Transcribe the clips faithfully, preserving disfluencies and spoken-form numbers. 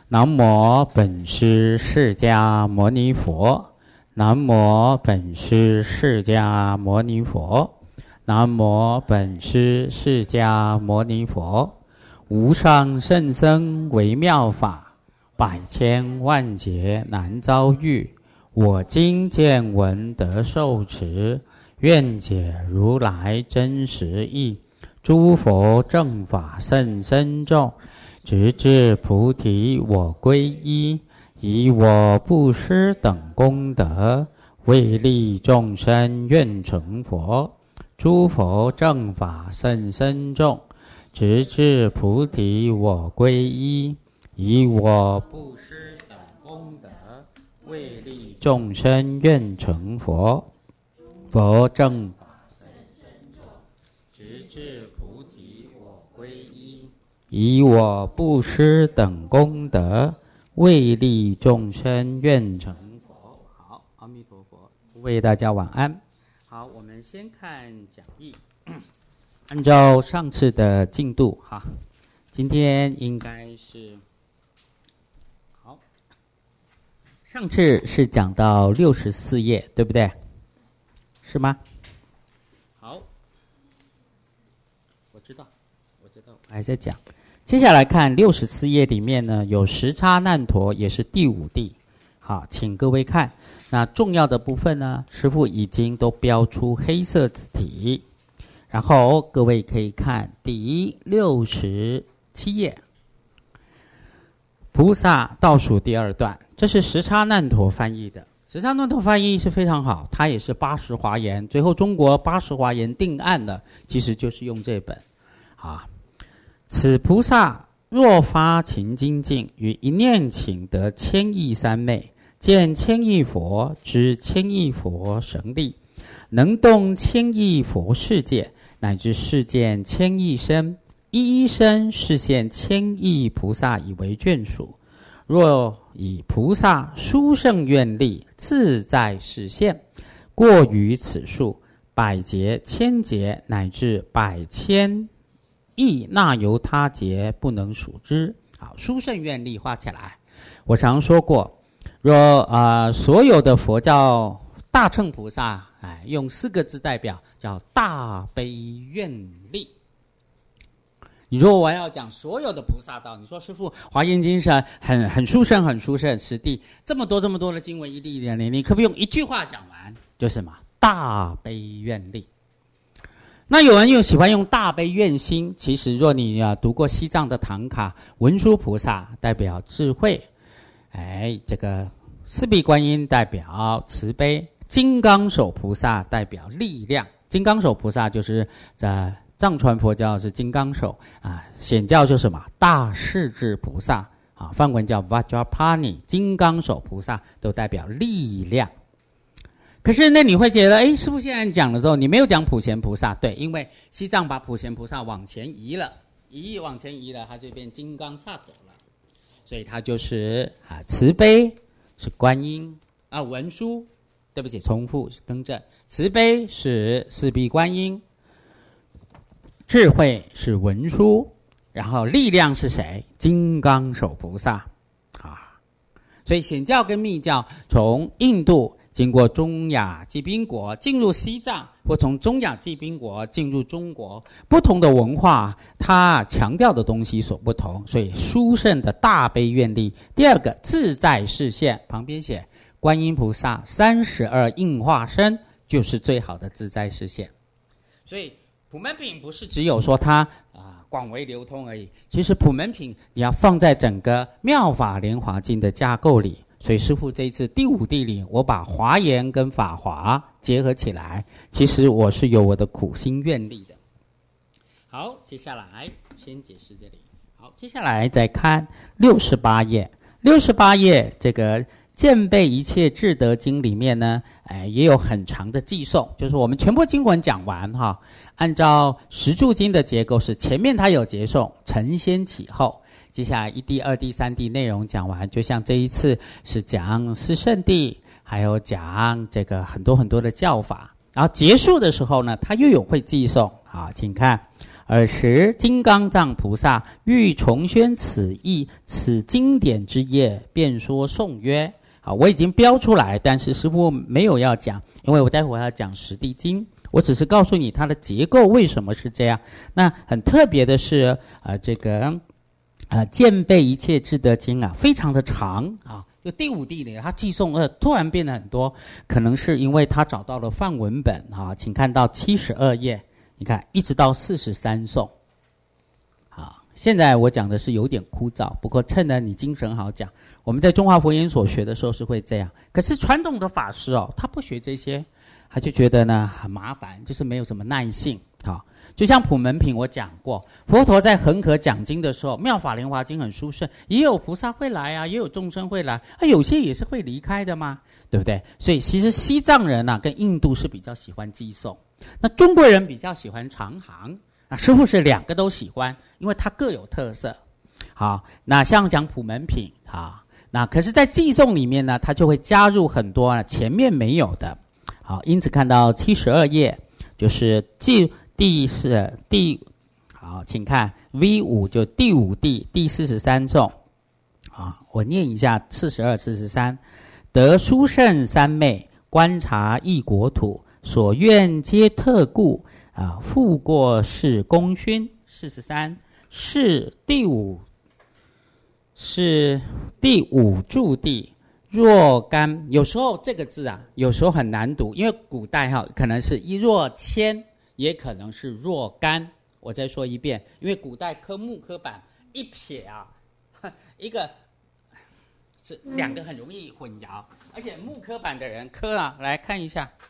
南无本师释迦牟尼佛，南无本师释迦牟尼佛，南无本师释迦牟尼佛。无上甚深微妙法，百千万劫难遭遇。我今见闻得受持，愿解如来真实义。诸佛正法甚深重，直至菩提我皈依。以我布施等功德，为利众生愿成佛。诸佛正法甚深重，直至菩提我皈依。以我布施等功德，为利众生愿成佛。佛正法甚深重，直至菩提我皈依。以我布施等功德，为利众生愿成佛。好，阿弥陀佛，诸位大家晚安。好，我们先看讲义。按照上次的进度哈，今天应该是好。上次是讲到六十四页，对不对？是吗？好，我知道，我知道，我还在讲。接下来看六十四页里面呢，有时叉难陀，也是第五地。好，请各位看。那重要的部分呢，师父已经都标出黑色字体。然后各位可以看第六十七页，菩萨倒数第二段，这是时叉难陀翻译的。时叉难陀翻译是非常好，它也是八十华严，最后中国八十华严定案的，其实就是用这本啊。此菩萨若发勤精进，于一念请得千亿三昧，见千亿佛，知千亿佛神力，能动千亿佛世界，乃至世见千亿身，一一身示现千亿菩萨以为眷属。若以菩萨殊胜愿力，自在示现，过于此数，百劫千劫乃至百千亿那由他劫不能数之。好，殊胜愿力画起来。我常说过，若啊、呃、所有的佛教大乘菩萨，哎，用四个字代表，叫大悲愿力。你说我要讲所有的菩萨道，你说师父华严经是很很殊胜很殊胜实地，这么多这么多的经文一粒一点，你可不可以用一句话讲完？就是什么大悲愿力。那有人又喜欢用大悲愿心，其实若你啊读过西藏的唐卡，文殊菩萨代表智慧，哎，这个四臂观音代表慈悲，金刚手菩萨代表力量。金刚手菩萨就是在藏传佛教是金刚手啊，显教就是什么大势至菩萨啊，梵文叫 Vajrapani， 金刚手菩萨都代表力量。可是呢，你会觉得，哎，师父现在讲的时候，你没有讲普贤菩萨，对，因为西藏把普贤菩萨往前移了，移往前移了，它就变金刚萨埵了，所以它就是啊慈悲是观音啊，文殊，对不起，重复更正，慈悲是四臂观音，智慧是文殊，然后力量是谁？金刚手菩萨啊。所以显教跟密教从印度经过中亚济宾国进入西藏，或从中亚济宾国进入中国，不同的文化它强调的东西所不同，所以殊胜的大悲愿力。第二个自在示现，旁边写观音菩萨三十二应化身，就是最好的自在示现。所以普门品不是只有说它啊广为流通而已，其实普门品你要放在整个妙法莲华经的架构里。所以师父这一次第五地里，我把华严跟法华结合起来，其实我是有我的苦心愿力的。好，接下来先解释这里。好，接下来再看六十八页。六十八页这个见备一切智德经里面呢，哎，也有很长的记诵，就是我们全部经文讲完哈。按照十住经的结构是前面它有结诵，承先启后。接下来一地、二地、三地内容讲完，就像这一次是讲四圣谛，还有讲这个很多很多的教法。然后结束的时候呢，他又有会寄送。好，请看尔时金刚藏菩萨欲重宣此义，此经典之业，便说颂曰。好，我已经标出来，但是师父没有要讲，因为我待会要讲十地经，我只是告诉你它的结构为什么是这样。那很特别的是，呃，这个呃见备一切智德经啊，非常的长啊。就第五地里，它寄送呃突然变得很多，可能是因为他找到了梵文本啊，请看到七十二页，你看一直到四十三颂。好，现在我讲的是有点枯燥，不过趁着你精神好讲。我们在中华佛研所学的时候是会这样，可是传统的法师哦，他不学这些，他就觉得呢很麻烦，就是没有什么耐性。好，就像普门品我讲过，佛陀在恒河讲经的时候，妙法莲华经很殊胜，也有菩萨会来啊，也有众生会来，啊，有些也是会离开的嘛，对不对？所以其实西藏人啊跟印度是比较喜欢寄送，那中国人比较喜欢长行，那师父是两个都喜欢，因为它各有特色。好，那像讲普门品啊，那可是在寄送里面呢，它就会加入很多啊前面没有的。好，因此看到七十二页就是寄第四第好，请看 V 五 就第五地第四十三颂啊，我念一下四十二、四十三。得殊胜三昧，观察异国土，所愿皆特故啊，复过是功勋。四十三是第五是第五住地。若干，有时候这个字啊，有时候很难读，因为古代哈、啊、可能是一若千，也可能是若干。我再说一遍，因为古代刻木刻板一撇啊，一个是两个很容易混淆，而且木刻板的人刻啊，来看一下，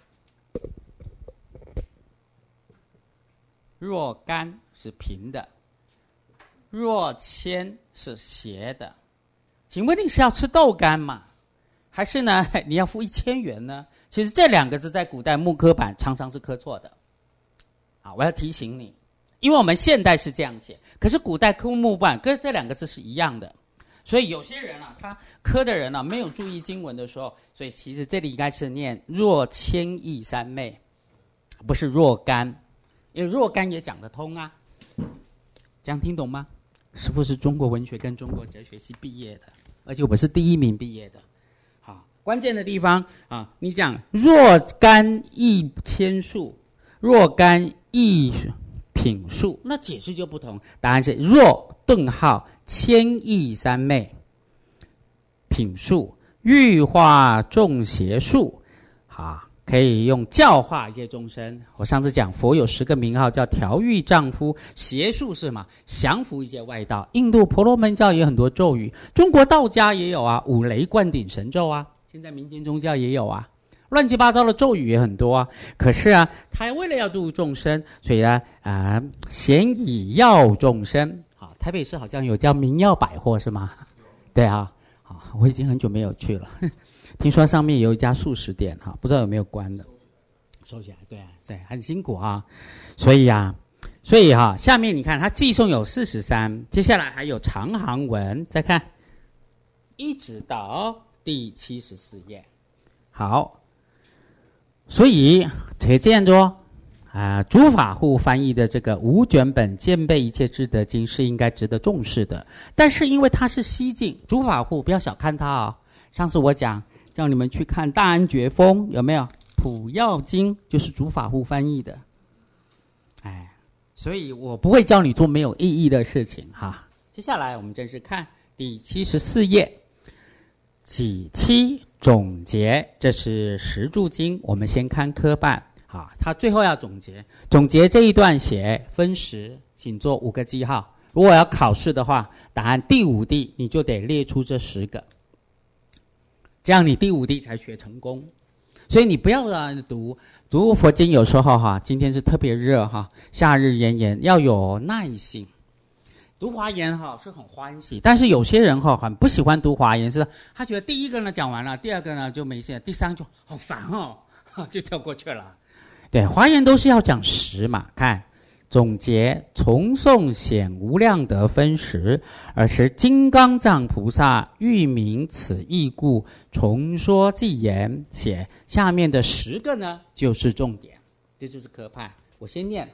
若干是平的，若千是斜的。请问你是要吃豆干吗？还是呢你要付一千元呢？其实这两个字在古代木刻板常常是刻错的。啊，我要提醒你，因为我们现代是这样写，可是古代刻木板跟这两个字是一样的。所以有些人啊，他刻的人啊没有注意经文的时候，所以其实这里应该是念若千亿三昧，不是若干，因为若干也讲得通啊。这样听懂吗？师父是中国文学跟中国哲学系毕业的，而且我是第一名毕业的。好，关键的地方啊，你讲若干亿千数，若干亿品数，那解释就不同。答案是若顿号千亿三昧品数欲化众邪术，好，可以用教化一些众生。我上次讲佛有十个名号，叫调御丈夫，邪术是嘛？降服一些外道。印度婆罗门教也有很多咒语，中国道家也有啊，五雷灌顶神咒啊，现在民间宗教也有啊，乱七八糟的咒语也很多啊。可是啊，他为了要度众生，所以呢，啊，咸以药众生。好，台北市好像有叫明药百货是吗？对啊，好，我已经很久没有去了。听说上面有一家素食店哈，不知道有没有关的，收起来。对啊，对，很辛苦啊。所以啊，所以哈、啊，下面你看它寄送有四十三，接下来还有长行文，再看，一直到第七十四页。好，所以可以这样说啊，诸法护翻译的这个五卷本见备一切智德经是应该值得重视的，但是因为它是西晋，诸法护不要小看它哦。上次我讲。让你们去看大安觉峰有没有普药经，就是竺法护翻译的。哎，所以我不会教你做没有意义的事情哈。接下来我们正式看第七十四页己七总结，这是十住经，我们先看科办。好，他最后要总结，总结这一段写分时，请做五个记号。如果要考试的话，答案第五地你就得列出这十个。这样你第五地才学成功，所以你不要啊读读佛经，有时候哈，今天是特别热哈，夏日炎炎，要有耐性。读华严哈是很欢喜，但是有些人哈很不喜欢读华严，是他觉得第一个呢讲完了，第二个呢就没事，第三就好烦哦，就跳过去了。对，华严都是要讲十嘛，看。总结重诵显无量德分时，而是金刚藏菩萨欲明此义故，重说偈言。写下面的十个呢，就是重点，这就是科判。我先念哈，这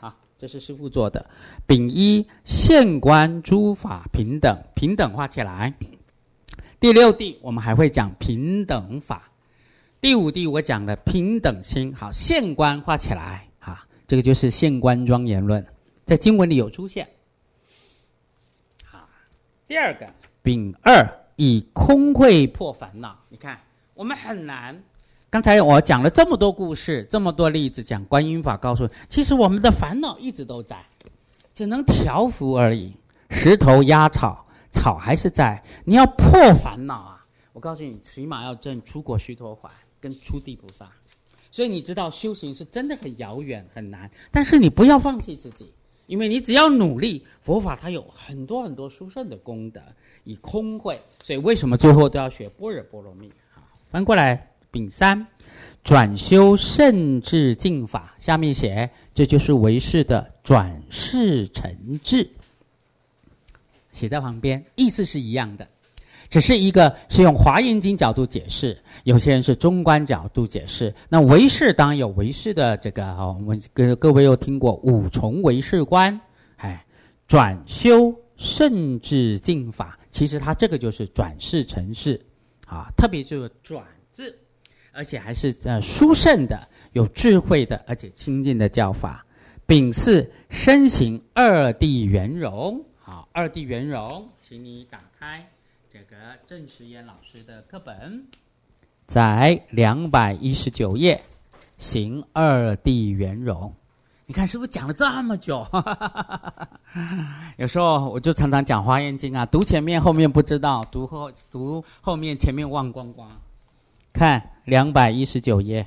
这是师父做的。丙一，县官诸法平等，平等画起来。第六地我们还会讲平等法。第五地我讲了平等心，好，县官画起来，好，这个就是县官庄严论，在经文里有出现。好，第二个丙二，以空慧破烦恼。你看我们很难，刚才我讲了这么多故事，这么多例子，讲观音法告诉，其实我们的烦恼一直都在，只能调伏而已。石头压草，草还是在，你要破烦恼啊，我告诉你，起码要证出果须陀洹跟出地菩萨。所以你知道修行是真的很遥远很难，但是你不要放弃自己，因为你只要努力，佛法它有很多很多殊胜的功德，以空慧，所以为什么最后都要学般若波罗蜜？翻过来丙三，转修圣智净法，下面写这就是唯识的转世成智，写在旁边，意思是一样的，只是一个是用华严经角度解释，有些人是中观角度解释。那唯识当然有唯识的这个、哦、我们跟各位有听过五重唯识观，哎，转修圣智净法，其实它这个就是转世成智啊，特别就是转字，而且还是呃殊胜的、有智慧的，而且清净的教法。丙四，身行二谛圆融。好，二谛圆融，请你打开这个郑时延老师的课本，在两百一十九页，行二谛圆融。你看是不是讲了这么久？有时候我就常常讲华严经啊，读前面后面不知道，读后读后面前面忘光光。看两百一十九页。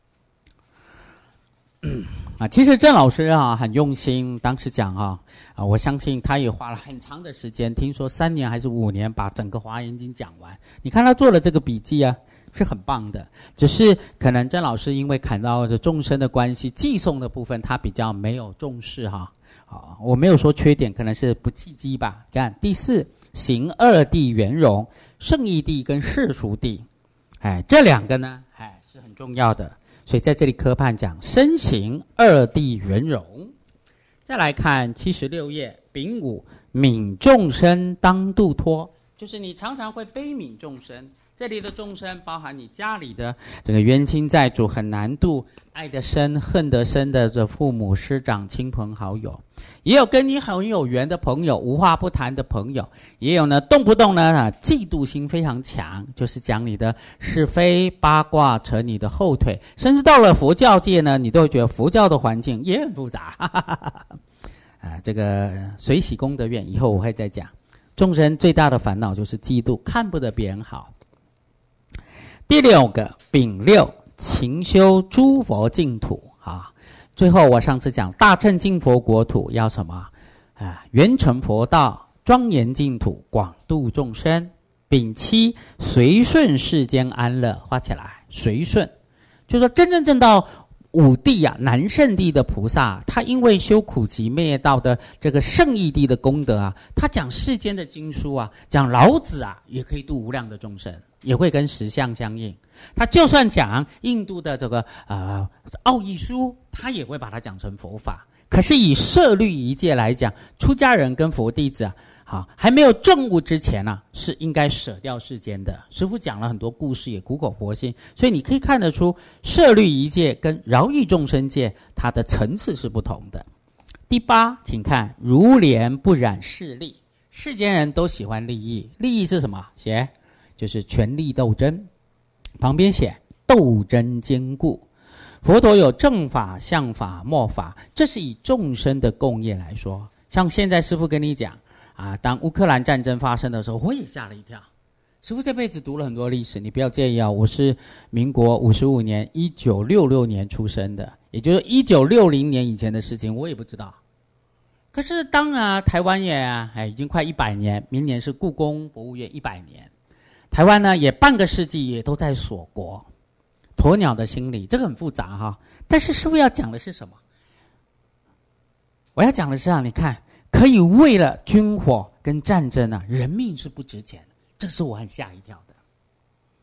啊，其实郑老师啊很用心，当时讲啊啊，我相信他也花了很长的时间，听说三年还是五年把整个华严经讲完。你看他做了这个笔记啊，是很棒的。只是可能郑老师因为看到这众生的关系，寄送的部分他比较没有重视哈。啊，我没有说缺点，可能是不契机吧。看第四，行二谛圆融，圣义谛跟世俗谛，哎，这两个呢，哎是很重要的。所以在这里科判讲身行二谛圆融。再来看七十六页，丙午，悯众生当度脱，就是你常常会悲悯众生，这里的众生包含你家里的这个冤亲债主很难度，爱得深恨得深的这父母师长亲朋好友，也有跟你很有缘的朋友，无话不谈的朋友，也有呢动不动呢、啊、嫉妒心非常强，就是讲你的是非八卦，扯你的后腿，甚至到了佛教界呢，你都会觉得佛教的环境也很复杂。哈哈哈哈啊，这个随喜功德院以后我会再讲。众生最大的烦恼就是嫉妒，看不得别人好。第六个丙六，勤修诸佛净土啊。最后我上次讲大乘净佛国土要什么啊？圆成佛道，庄严净土，广度众生。丙七，随顺世间安乐，画起来。随顺就是说真正正到五地啊，南圣地的菩萨，他因为修苦集灭道的这个圣义地的功德啊，他讲世间的经书啊，讲老子啊，也可以度无量的众生，也会跟实相相应。他就算讲印度的这个呃奥义书，他也会把它讲成佛法。可是以摄律仪戒来讲，出家人跟佛弟子啊，好还没有证悟之前啊，是应该舍掉世间的。师父讲了很多故事，也苦口婆心，所以你可以看得出摄律仪戒跟饶益众生戒它的层次是不同的。第八，请看如莲不染势利，世间人都喜欢利益，利益是什么？写就是权力斗争，旁边写斗争坚固。佛陀有正法、相法、末法，这是以众生的共业来说。像现在师父跟你讲啊，当乌克兰战争发生的时候，我也吓了一跳。师父这辈子读了很多历史，你不要介意啊，我是民国五十五年一九六六年出生的，也就是一九六零年以前的事情我也不知道。可是当然台湾也啊，哎，已经快一百年，明年是故宫博物院一百年，台湾呢也半个世纪也都在锁国。鸵鸟的心理，这个很复杂哈。但是师父要讲的是什么？我要讲的是啊，你看，可以为了军火跟战争啊，人命是不值钱的，这是我很吓一跳的。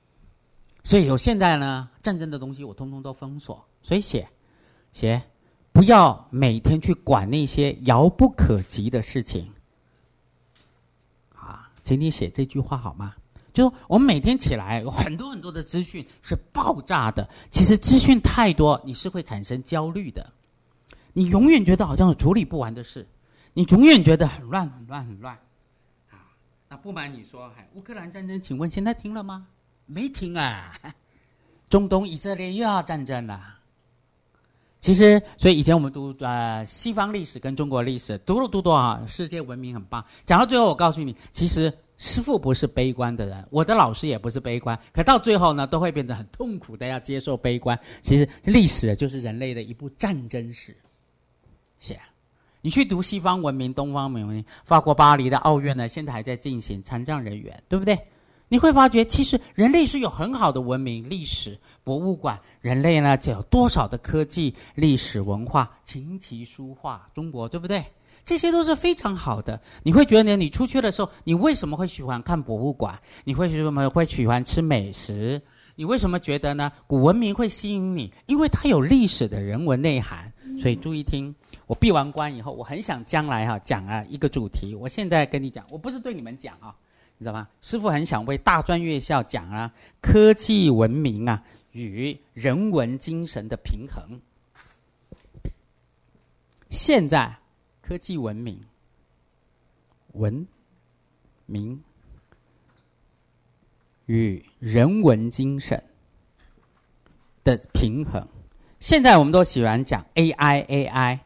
所以有现在呢，战争的东西我通通都封锁，所以写写不要每天去管那些遥不可及的事情。啊，请你写这句话好吗？就是我们每天起来有很多很多的资讯是爆炸的，其实资讯太多，你是会产生焦虑的。你永远觉得好像有处理不完的事，你永远觉得很乱很乱很乱。啊，那不瞒你说，乌克兰战争，请问现在停了吗？没停啊！中东以色列又要战争了。其实，所以以前我们读呃西方历史跟中国历史，读了读多啊，世界文明很棒。讲到最后，我告诉你，其实师父不是悲观的人，我的老师也不是悲观，可到最后呢，都会变成很痛苦的要接受悲观。其实历史就是人类的一部战争史。是啊，你去读西方文明、东方文明，法国巴黎的奥运呢，现在还在进行残障人员，对不对？你会发觉，其实人类是有很好的文明、历史、博物馆。人类呢，就有多少的科技、历史文化、琴棋书画，中国对不对？这些都是非常好的。你会觉得，你出去的时候，你为什么会喜欢看博物馆？你为什么会喜欢吃美食？你为什么觉得呢？古文明会吸引你？因为它有历史的人文内涵。所以注意听，我闭完关以后，我很想将来哈、啊、讲啊一个主题。我现在跟你讲，我不是对你们讲啊，你知道吗？师父很想为大专院校讲啊，科技文明啊与人文精神的平衡。现在科技文明、文明与人文精神的平衡。现在我们都喜欢讲 A I A I，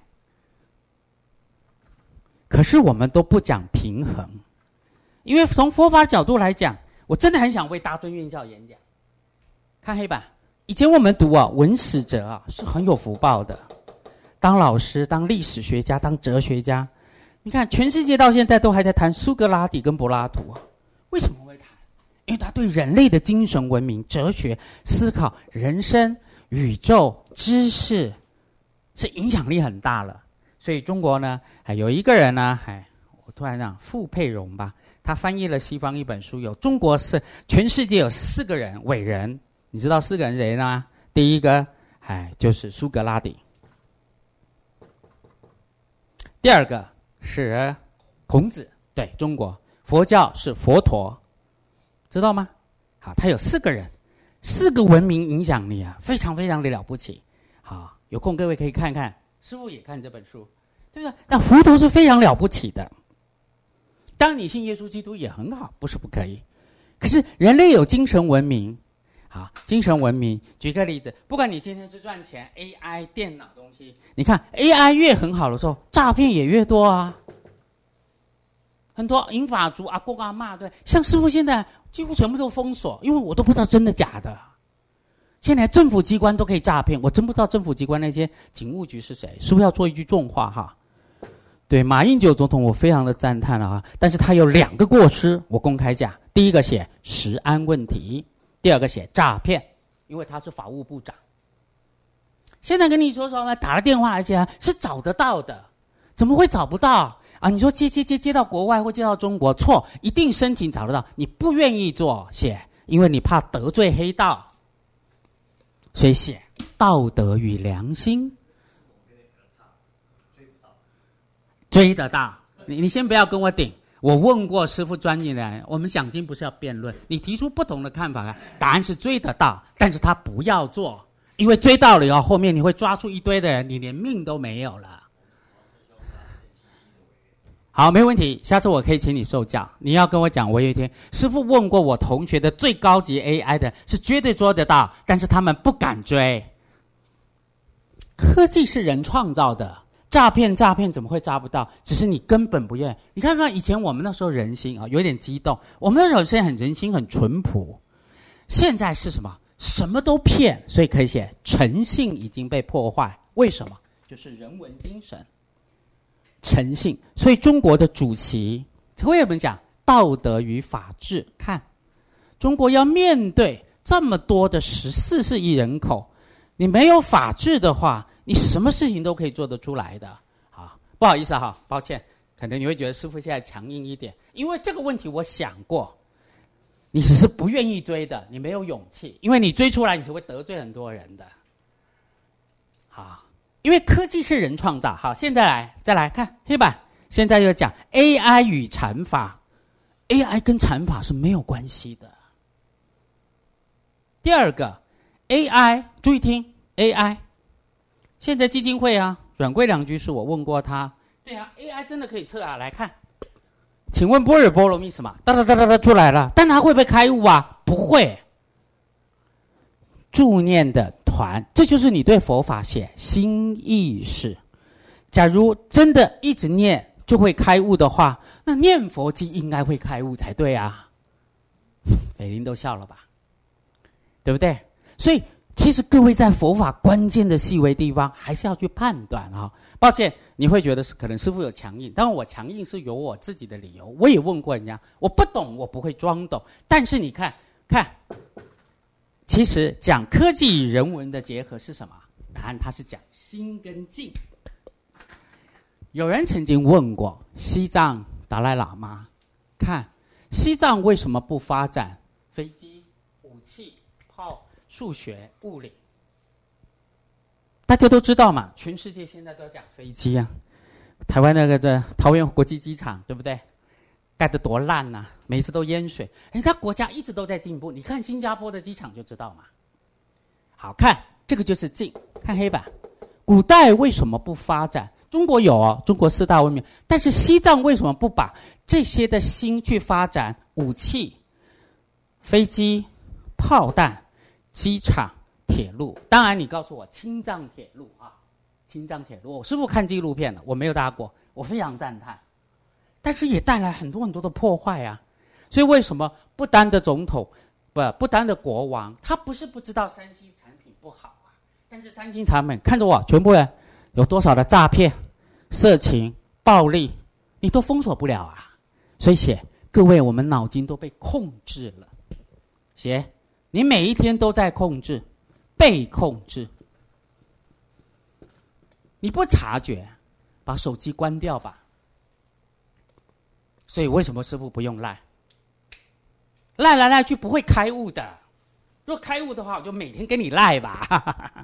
可是我们都不讲平衡。因为从佛法角度来讲，我真的很想为大专院校演讲。看黑板，以前我们读啊，文史哲啊是很有福报的，当老师、当历史学家、当哲学家。你看，全世界到现在都还在谈苏格拉底跟柏拉图啊，为什么会谈？因为他对人类的精神文明、哲学思考、人生、宇宙、知识是影响力很大了。所以中国呢，还有一个人呢，哎，我突然讲傅佩荣吧。他翻译了西方一本书，有中国是全世界有四个人伟人，你知道四个人谁呢？第一个，哎，就是苏格拉底；第二个是孔子，对中国佛教是佛陀，知道吗？好，他有四个人，四个文明影响力啊，非常非常的了不起。好，有空各位可以看看，师父也看这本书，对不对？那佛陀是非常了不起的。当然你信耶稣基督也很好，不是不可以。可是人类有精神文明，好，精神文明。举个例子，不管你今天是赚钱 A I 电脑东西，你看 A I 越很好的时候，诈骗也越多啊。很多银发族阿公阿嬷，对，像师父现在几乎全部都封锁，因为我都不知道真的假的。现在政府机关都可以诈骗，我真不知道政府机关那些警务局是谁，是不是要做一句重话哈？对，马英九总统我非常的赞叹了啊，但是他有两个过失，我公开讲，第一个写食安问题，第二个写诈骗，因为他是法务部长。现在跟你说说呢，打了电话而且是找得到的，怎么会找不到啊？你说接接接接到国外或接到中国，错，一定申请找得到，你不愿意做写，因为你怕得罪黑道，所以写道德与良心。追得到，你你先不要跟我顶。我问过师父专业的人，我们讲经不是要辩论，你提出不同的看法，答案是追得到，但是他不要做，因为追到了以后，后面你会抓住一堆的人，你连命都没有了。好，没问题，下次我可以请你受教。你要跟我讲，我有一天师父问过我同学的最高级 A I 的是绝对做得到，但是他们不敢追。科技是人创造的。诈骗诈骗怎么会抓不到？只是你根本不愿意。你看看以前我们那时候人心啊，有点激动。我们那时候现在很人心很淳朴，现在是什么？什么都骗，所以可以写诚信已经被破坏。为什么？就是人文精神，诚信。所以中国的主席为什么讲道德与法治？看中国要面对这么多的十四四亿人口，你没有法治的话，你什么事情都可以做得出来的。好，不好意思哈，抱歉，可能你会觉得师父现在强硬一点，因为这个问题我想过，你只是不愿意追的，你没有勇气，因为你追出来你就会得罪很多人的。好， 因为科技是人创造。好，现在来再来看黑板，现在又讲 A I 与禅法 ，A I 跟禅法是没有关系的。第二个 A I， 注意听 A I， 现在基金会啊，阮桂良居士我问过他，对啊 ，A I 真的可以测啊，来看。请问般若波罗蜜什么？哒哒哒哒哒出来了，但它会不会开悟啊？不会。助念的团，这就是你对佛法写心意识。假如真的一直念就会开悟的话，那念佛机应该会开悟才对啊。斐林都笑了吧？对不对？所以其实各位在佛法关键的细微地方还是要去判断啊。抱歉，你会觉得可能师父有强硬，当然我强硬是有我自己的理由。我也问过人家，我不懂我不会装懂，但是你看看，其实讲科技与人文的结合是什么？答案它是讲心跟静。有人曾经问过西藏达赖喇嘛，看西藏为什么不发展飞机、武器、炮、数学、物理？大家都知道嘛，全世界现在都要讲飞机啊。台湾那个这桃园国际机场，对不对？盖得多烂啊，每次都淹水。人家国家一直都在进步，你看新加坡的机场就知道嘛。好看，这个就是静。看黑板，古代为什么不发展？中国有哦，中国四大文明，但是西藏为什么不把这些的心去发展武器、飞机、炮弹、机场、铁路？当然，你告诉我青藏铁路啊，青藏铁路，我师父看纪录片了，我没有搭过，我非常赞叹，但是也带来很多很多的破坏啊。所以为什么不丹的总统，不不丹的国王，他不是不知道三星产品不好啊，但是三星产品看着我，全部人有多少的诈骗、色情、暴力，你都封锁不了啊。所以写各位，我们脑筋都被控制了。写你每一天都在控制，被控制。你不察觉，把手机关掉吧。所以为什么师父不用赖？赖来赖去不会开悟的。若开悟的话，我就每天跟你赖吧。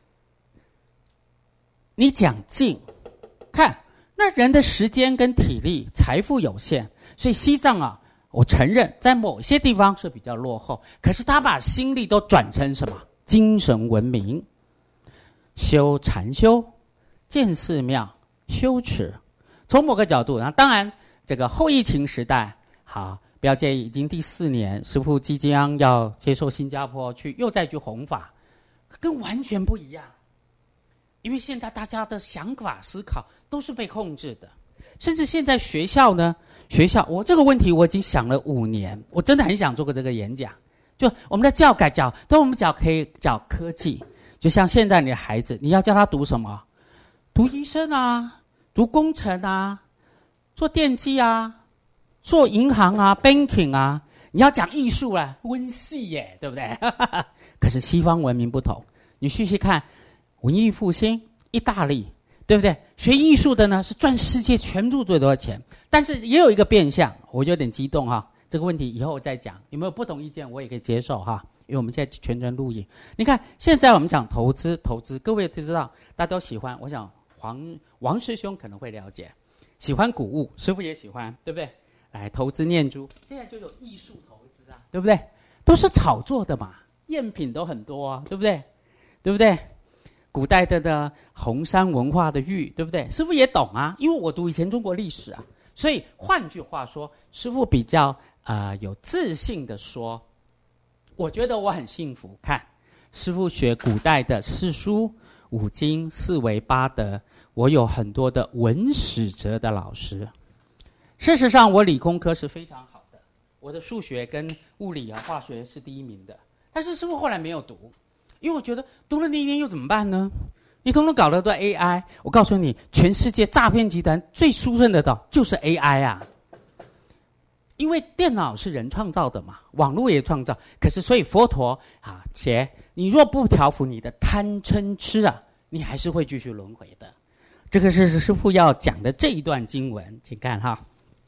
你讲静，看那人的时间跟体力、财富有限，所以西藏啊，我承认在某些地方是比较落后，可是他把心力都转成什么？精神文明，修禅修，建寺庙，修持。从某个角度，那当然这个后疫情时代，好，不要介意，已经第四年，师父即将要接受新加坡去，又再去弘法，跟完全不一样。因为现在大家的想法思考都是被控制的，甚至现在学校呢，学校我这个问题我已经想了五年，我真的很想做个这个演讲。就我们的教改教，都我们讲可以讲科技，就像现在你的孩子，你要教他读什么？读医生啊，读工程啊，做电机啊，做银行啊 ，banking 啊，你要讲艺术啊，温系耶，对不对？可是西方文明不同，你细细看。文艺复兴，意大利，对不对？学艺术的呢是赚世界全部最多的钱，但是也有一个变相，我有点激动哈。这个问题以后我再讲，有没有不同意见我也可以接受哈。因为我们现在全程录影，你看现在我们讲投资，投资各位都知道，大家都喜欢。我想黄王师兄可能会了解，喜欢古物，师父也喜欢，对不对？来投资念珠，现在就有艺术投资啊，对不对？都是炒作的嘛，赝品都很多啊，对不对？对不对？古代的的红山文化的玉，对不对？师父也懂啊，因为我读以前中国历史啊，所以换句话说，师父比较呃有自信的说，我觉得我很幸福。看，师父学古代的四书、五经、四维八德，我有很多的文史哲的老师。事实上，我理工科是非常好的，我的数学跟物理啊、化学是第一名的，但是师父后来没有读。因为我觉得读了那一年又怎么办呢？你统统搞得都 A I， 我告诉你，全世界诈骗集团最输顺的道就是 A I 啊。因为电脑是人创造的嘛，网络也创造，可是所以佛陀啊，且你若不调伏你的贪嗔痴啊，你还是会继续轮回的。这个是师父要讲的这一段经文，请看哈。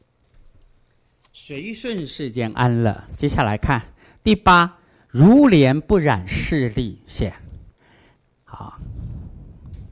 随顺世间安乐，接下来看第八。如莲不染势力线，好，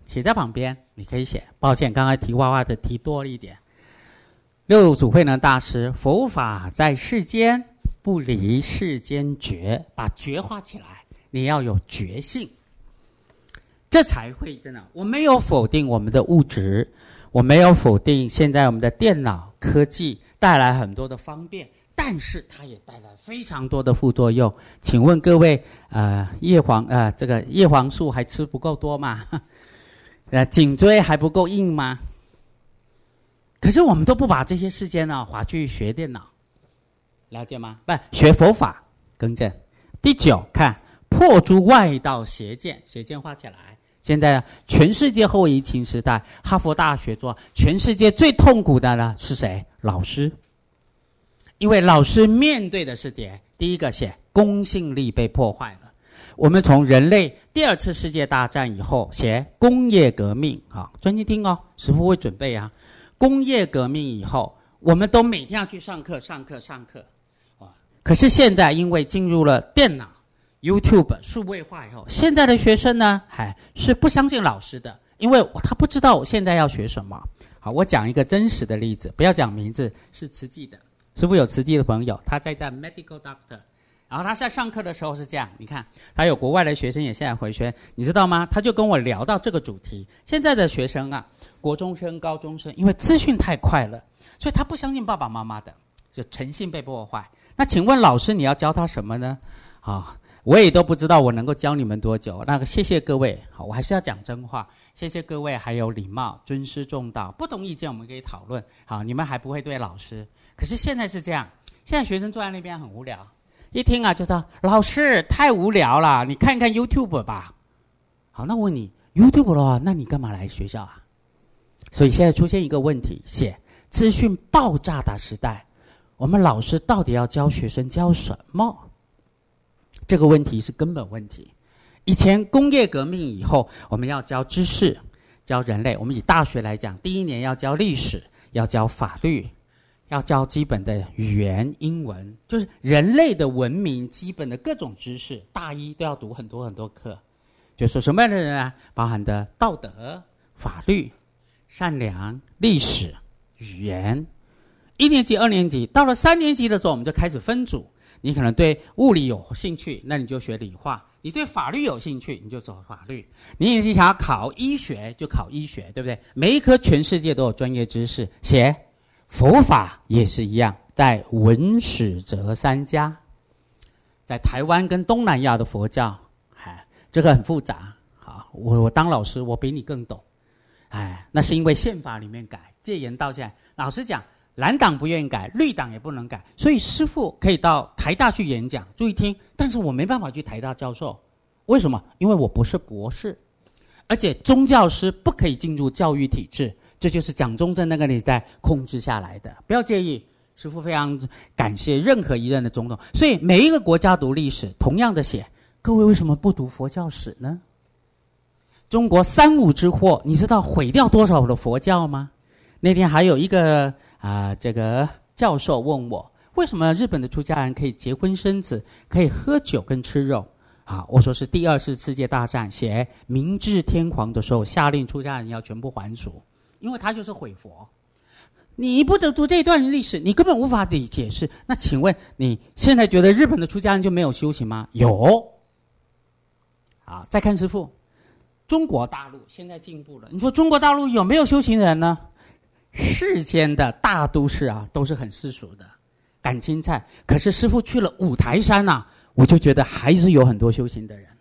写在旁边，你可以写。抱歉，刚才提娃娃的提多了一点。六祖慧能大师，佛法在世间，不离世间觉，把觉画起来，你要有觉性，这才会真的。我没有否定我们的物质，我没有否定现在我们的电脑科技带来很多的方便，但是它也带来非常多的副作用。请问各位，呃，叶黄呃，这个叶黄素还吃不够多吗？呃，颈椎还不够硬吗？可是我们都不把这些时间呢花去学电脑，了解吗？不，学佛法，更正。第九，看破除外道邪见，邪见画起来。现在全世界后疫情时代，哈佛大学说，全世界最痛苦的呢是谁？老师。因为老师面对的是点，第一个写公信力被破坏了。我们从人类第二次世界大战以后写工业革命，好，专心听哦，师父会准备啊。工业革命以后，我们都每天要去上课上课上课，可是现在因为进入了电脑 YouTube 数位化以后，现在的学生呢还是不相信老师的，因为他不知道我现在要学什么。好，我讲一个真实的例子，不要讲名字，是慈济的。师父有慈济的朋友，他在在 medical doctor， 然后他在上课的时候是这样，你看他有国外的学生也现在回学，你知道吗？他就跟我聊到这个主题。现在的学生啊，国中生、高中生，因为资讯太快了，所以他不相信爸爸妈妈的，就诚信被破坏。那请问老师，你要教他什么呢？啊，我也都不知道我能够教你们多久。那个谢谢各位，好，我还是要讲真话。谢谢各位，还有礼貌、尊师重道，不同意见我们可以讨论。好，你们还不会对老师。可是现在是这样，现在学生坐在那边很无聊，一听啊就说老师太无聊了，你看看 YouTube 吧。好，那我问你 YouTube 的话，那你干嘛来学校啊？所以现在出现一个问题，写资讯爆炸的时代，我们老师到底要教学生教什么？这个问题是根本问题。以前工业革命以后，我们要教知识，教人类。我们以大学来讲，第一年要教历史，要教法律，要教基本的语言、英文，就是人类的文明基本的各种知识。大一都要读很多很多课，就说什么样的人啊？包含的道德、法律、善良、历史、语言。一年级、二年级，到了三年级的时候，我们就开始分组。你可能对物理有兴趣，那你就学理化；你对法律有兴趣，你就走法律；你想要考医学，就考医学，对不对？每一科全世界都有专业知识。写佛法也是一样，在文史哲三家，在台湾跟东南亚的佛教，哎，这个很复杂。好，我我当老师，我比你更懂。哎，那是因为宪法里面改，戒严到现在，老实讲。蓝党不愿意改，绿党也不能改，所以师父可以到台大去演讲，注意听，但是我没办法去台大教授。为什么？因为我不是博士，而且宗教师不可以进入教育体制，这就是蒋中正那个年代控制下来的。不要介意，师父非常感谢任何一任的总统。所以每一个国家读历史，同样的写，各位为什么不读佛教史呢？中国三武之祸，你知道毁掉多少的佛教吗？那天还有一个啊，这个教授问我，为什么日本的出家人可以结婚生子，可以喝酒跟吃肉？啊，我说是第二次世界大战写明治天皇的时候，下令出家人要全部还俗，因为他就是毁佛。你不得读这一段历史，你根本无法理解释。那请问你现在觉得日本的出家人就没有修行吗？有。好，再看师父，中国大陆现在进步了，你说中国大陆有没有修行人呢？世间的大都市啊，都是很世俗的，赶青菜。可是师父去了五台山啊，我就觉得还是有很多修行的人。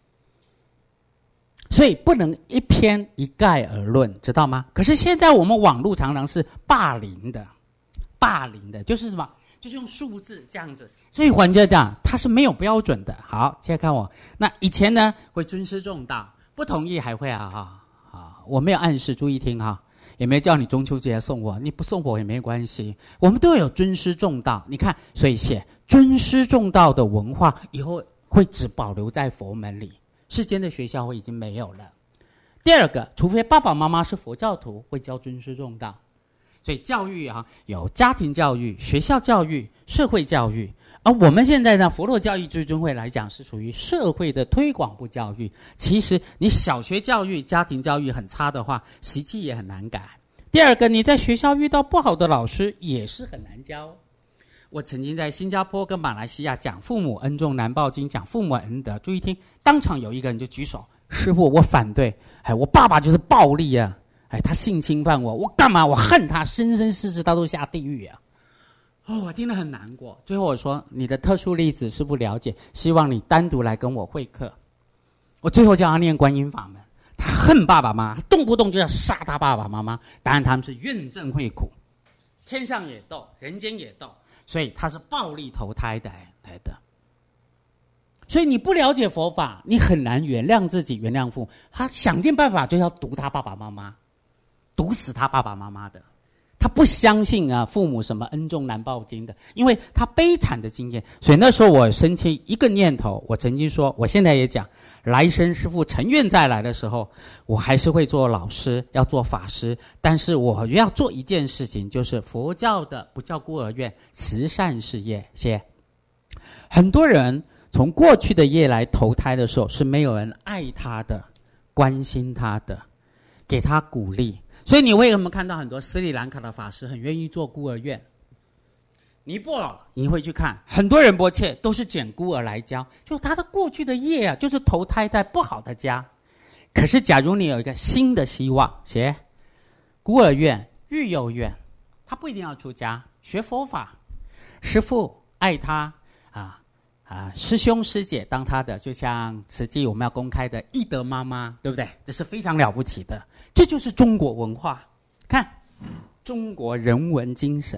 所以不能一偏一概而论，知道吗？可是现在我们网络常常是霸凌的，霸凌的就是什么？就是用数字这样子。所以换句话讲，它是没有标准的。好，现在看我，那以前呢会尊师重道，不同意还会啊啊啊！我没有暗示，注意听哈。也没叫你中秋节送我，你不送我也没关系，我们都有尊师重道。你看，所以写尊师重道的文化以后会只保留在佛门里，世间的学校会已经没有了。第二个，除非爸爸妈妈是佛教徒，会教尊师重道。所以教育啊，有家庭教育、学校教育、社会教育， 而我们现在呢，佛陀教育基金会来讲是属于社会的推广部教育。其实你小学教育、家庭教育很差的话，习气也很难改。第二个，你在学校遇到不好的老师也是很难教。我曾经在新加坡跟马来西亚讲父母恩重难报经，讲父母恩德。注意听，当场有一个人就举手，师父，我反对。哎，我爸爸就是暴力啊！哎，他性侵犯我，我干嘛？我恨他，生生世世他都下地狱啊！哦，我听得很难过。最后我说，你的特殊例子是不了解，希望你单独来跟我会客。我最后叫他念观音法门。他恨爸爸妈妈，他动不动就要杀他爸爸妈妈。当然他们是怨憎会苦，天上也斗，人间也斗，所以他是暴力投胎的来的。所以你不了解佛法，你很难原谅自己，原谅父母。他想尽办法就要毒他爸爸妈妈，毒死他爸爸妈妈的。他不相信啊，父母什么恩重难报经的，因为他悲惨的经验。所以那时候我生起一个念头，我曾经说，我现在也讲，来生师父成愿再来的时候，我还是会做老师，要做法师，但是我要做一件事情，就是佛教的不叫孤儿院，慈善事业。谢谢。很多人从过去的业来投胎的时候，是没有人爱他的，关心他的，给他鼓励。所以你为什么看到很多斯里兰卡的法师很愿意做孤儿院？尼泊尔你会去看，很多仁波切都是捡孤儿来教，就他的过去的业啊，就是投胎在不好的家。可是假如你有一个新的希望，写孤儿院、育幼院，他不一定要出家，学佛法，师父爱他啊啊，师兄师姐当他的，就像慈济我们要公开的义德妈妈，对不对？这是非常了不起的。这就是中国文化，看中国人文精神，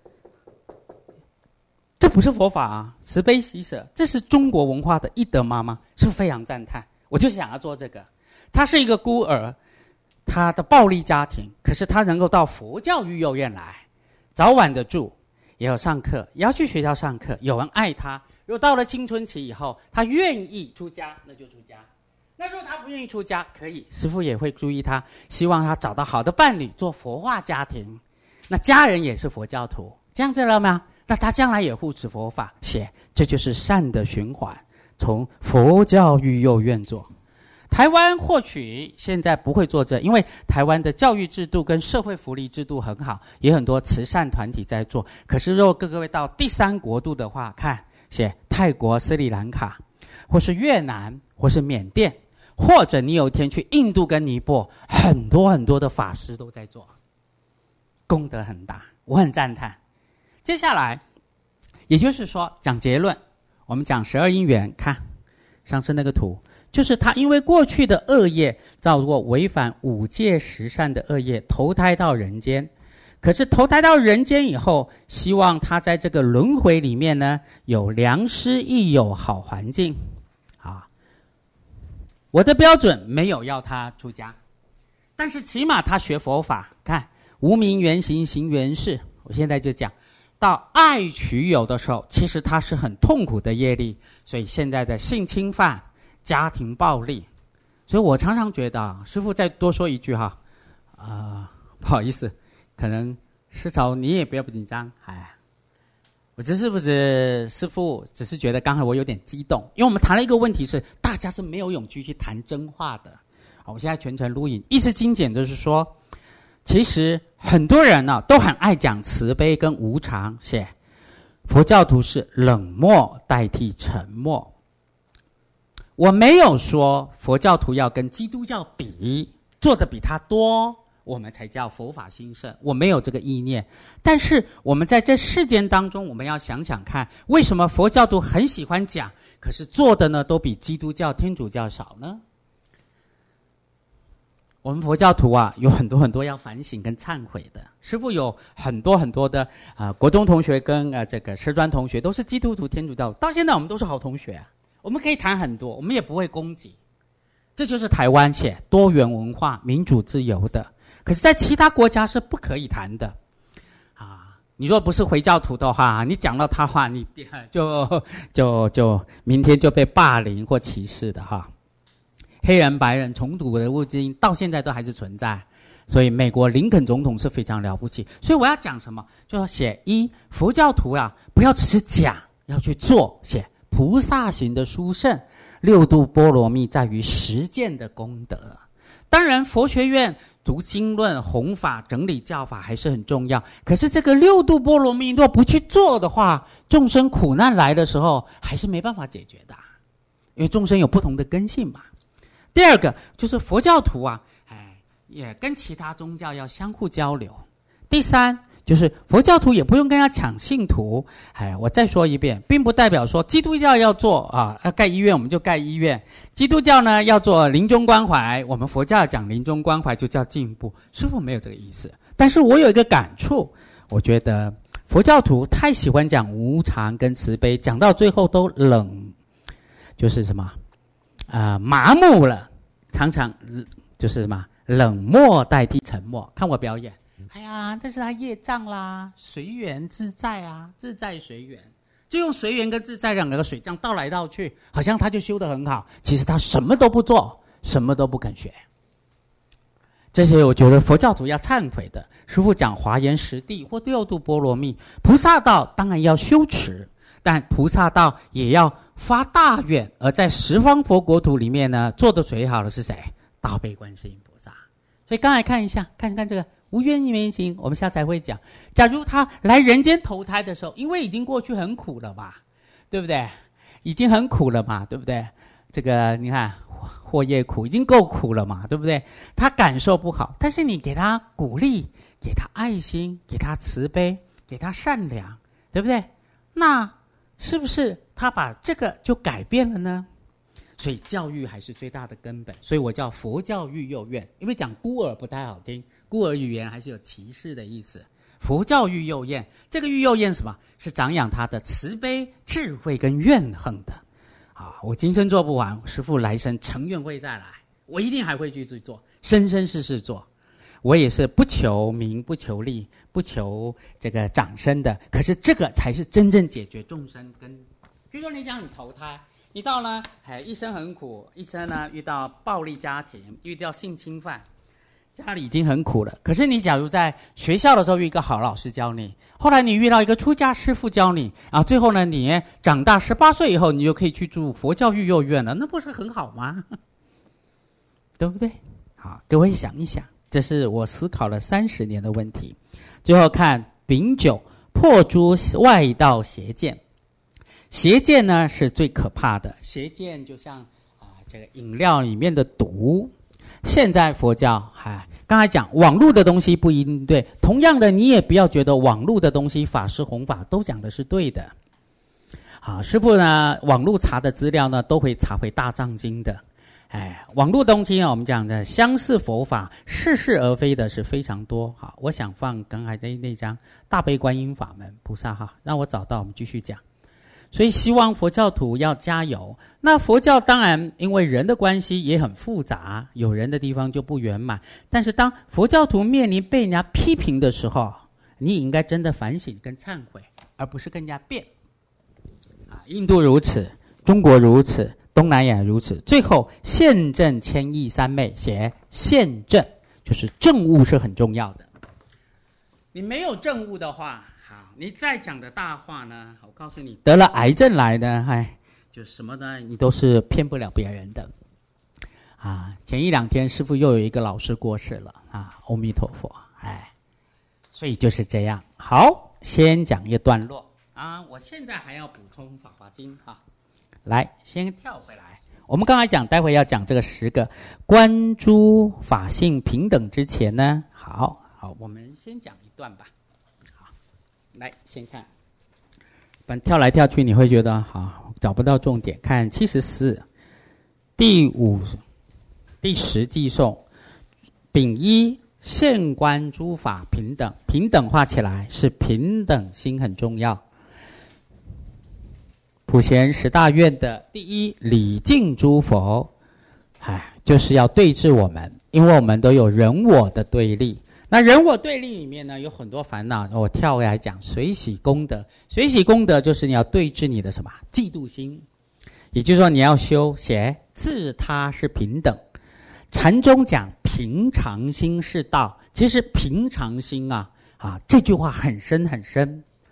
这不是佛法啊，慈悲喜舍，这是中国文化的义德妈妈，是非常赞叹。我就想要做这个。他是一个孤儿，他的暴力家庭，可是他能够到佛教育幼院来，早晚的住，也有上课，也要去学校上课，有人爱他。如果到了青春期以后，他愿意出家，那就出家。那如果他不愿意出家，可以，师父也会注意他，希望他找到好的伴侣，做佛化家庭。那家人也是佛教徒，这样知道吗？那他将来也护持佛法，写这就是善的循环，从佛教育幼院做。台湾或许现在不会做这，因为台湾的教育制度跟社会福利制度很好，也很多慈善团体在做。可是如果各位到第三国度的话，看写泰国、斯里兰卡，或是越南，或是缅甸，或者你有一天去印度跟尼泊尔，很多很多的法师都在做，功德很大，我很赞叹。接下来，也就是说讲结论，我们讲十二因缘，看上次那个图，就是他因为过去的恶业，造作违反五戒十善的恶业，投胎到人间。可是投胎到人间以后，希望他在这个轮回里面呢，有良师益友，好环境。啊，我的标准没有要他出家，但是起码他学佛法，看无明缘行，行缘事。我现在就讲到爱取有的时候，其实他是很痛苦的业力，所以现在的性侵犯、家庭暴力，所以我常常觉得啊，师父再多说一句哈，啊、呃，不好意思，可能师潮你也不要不紧张，哎，我只是不是师父，只是觉得刚才我有点激动，因为我们谈了一个问题是，大家是没有勇气去谈真话的。好，我现在全程录影，意思精简就是说，其实很多人呢、啊、都很爱讲慈悲跟无常，写佛教徒是冷漠代替沉默。我没有说佛教徒要跟基督教比，做的比他多，我们才叫佛法兴盛，我没有这个意念。但是我们在这事件当中，我们要想想看，为什么佛教徒很喜欢讲，可是做的呢都比基督教、天主教少呢？我们佛教徒啊，有很多很多要反省跟忏悔的。师父有很多很多的啊、呃，国中同学跟呃这个师专同学都是基督徒、天主教，到现在我们都是好同学啊。我们可以谈很多，我们也不会攻击。这就是台湾写多元文化、民主自由的。可是，在其他国家是不可以谈的啊！你若不是回教徒的话，你讲到他话，你就就就明天就被霸凌或歧视的哈。黑人、白人重组的物质到现在都还是存在，所以美国林肯总统是非常了不起。所以我要讲什么？就要写一佛教徒啊，不要只是讲， 要去做，写菩萨行的殊胜。六度波罗蜜在于实践的功德。当然佛学院读经论、弘法、整理教法还是很重要，可是这个六度波罗蜜若不去做的话，众生苦难来的时候还是没办法解决的，因为众生有不同的根性嘛。第二个就是佛教徒啊，哎，也跟其他宗教要相互交流。第三就是佛教徒也不用跟他抢信徒。哎，我再说一遍，并不代表说基督教要做啊，要盖医院我们就盖医院，基督教呢要做临终关怀，我们佛教讲临终关怀就叫进步。师父没有这个意思，但是我有一个感触，我觉得佛教徒太喜欢讲无常跟慈悲，讲到最后都冷，就是什么啊、呃、麻木了，常常就是什么冷漠代替沉默。看我表演，哎呀，这是他业障啦，随缘自在啊，自在随缘，就用随缘跟自在两个水这样倒来倒去，好像他就修得很好，其实他什么都不做，什么都不肯学。这些我觉得佛教徒要忏悔的。师父讲华严十地或六度波罗蜜，菩萨道当然要修持，但菩萨道也要发大愿。而在十方佛国土里面呢，做得最好的是谁？大悲观世音菩萨。所以刚才看一下，看看这个无愿一面行，我们下次才会讲。假如他来人间投胎的时候，因为已经过去很苦了嘛，对不对？已经很苦了嘛，对不对？这个你看祸业苦已经够苦了嘛，对不对？他感受不好，但是你给他鼓励，给他爱心，给他慈悲，给他善良，对不对？那是不是他把这个就改变了呢？所以教育还是最大的根本，所以我叫佛教育幼院，因为讲孤儿不太好听，孤儿语言还是有歧视的意思。佛教育幼院，这个育幼院什么？是长养他的慈悲、智慧跟怨恨的。啊，我今生做不完，师父来生成愿会再来，我一定还会继续做，生生世世做。我也是不求名、不求利、不求这个掌声的，可是这个才是真正解决众生跟。比如说你想你投胎，你到呢，哎，一生很苦，一生呢遇到暴力家庭，遇到性侵犯，家里已经很苦了。可是你假如在学校的时候遇一个好老师教你，后来你遇到一个出家师父教你，啊，最后呢你长大十八岁以后，你就可以去住佛教育幼院了，那不是很好吗？对不对？好，各位想一想，这是我思考了三十年的问题。最后看丙九，破诸外道邪见。邪见呢是最可怕的，邪见就像啊这个饮料里面的毒。现在佛教还刚才讲网络的东西不一定对，同样的你也不要觉得网络的东西法师弘法都讲的是对的。好，师父呢网络查的资料呢都会查回大藏经的。哎，网络东西呢我们讲的相似佛法似是而非的是非常多。好，我想放刚才的那张大悲观音法门菩萨哈，让我找到我们继续讲。所以希望佛教徒要加油。那佛教当然因为人的关系也很复杂，有人的地方就不圆满，但是当佛教徒面临被人家批评的时候，你也应该真的反省跟忏悔，而不是跟人家辩。啊，印度如此，中国如此，东南亚如此，最后宪政千亿三昧，写宪政就是政务是很重要的。你没有政务的话，你再讲的大话呢，我告诉你，得了癌症来的，哎，就什么呢？你都是骗不了别人的。啊，前一两天师父又有一个老师过世了啊，阿弥陀佛，哎，所以就是这样。好，先讲一段落啊，我现在还要补充《法华经》哈。来，先跳回来，我们刚才讲，待会要讲这个十个观诸法性平等之前呢，好好，我们先讲一段吧。来，先看，本跳来跳去，你会觉得好找不到重点。看七十四，第五、第十记诵，丙一现观诸法平等，平等画起来是平等心很重要。普贤十大愿的第一礼敬诸佛，哎，就是要对治我们，因为我们都有人我的对立。那人我对立里面呢，有很多烦恼。我跳回来讲随喜功德，随喜功德就是你要对治你的什么嫉妒心，也就是说你要修写自他是平等。禅宗讲平常心是道，其实平常心啊啊这句话很深很深。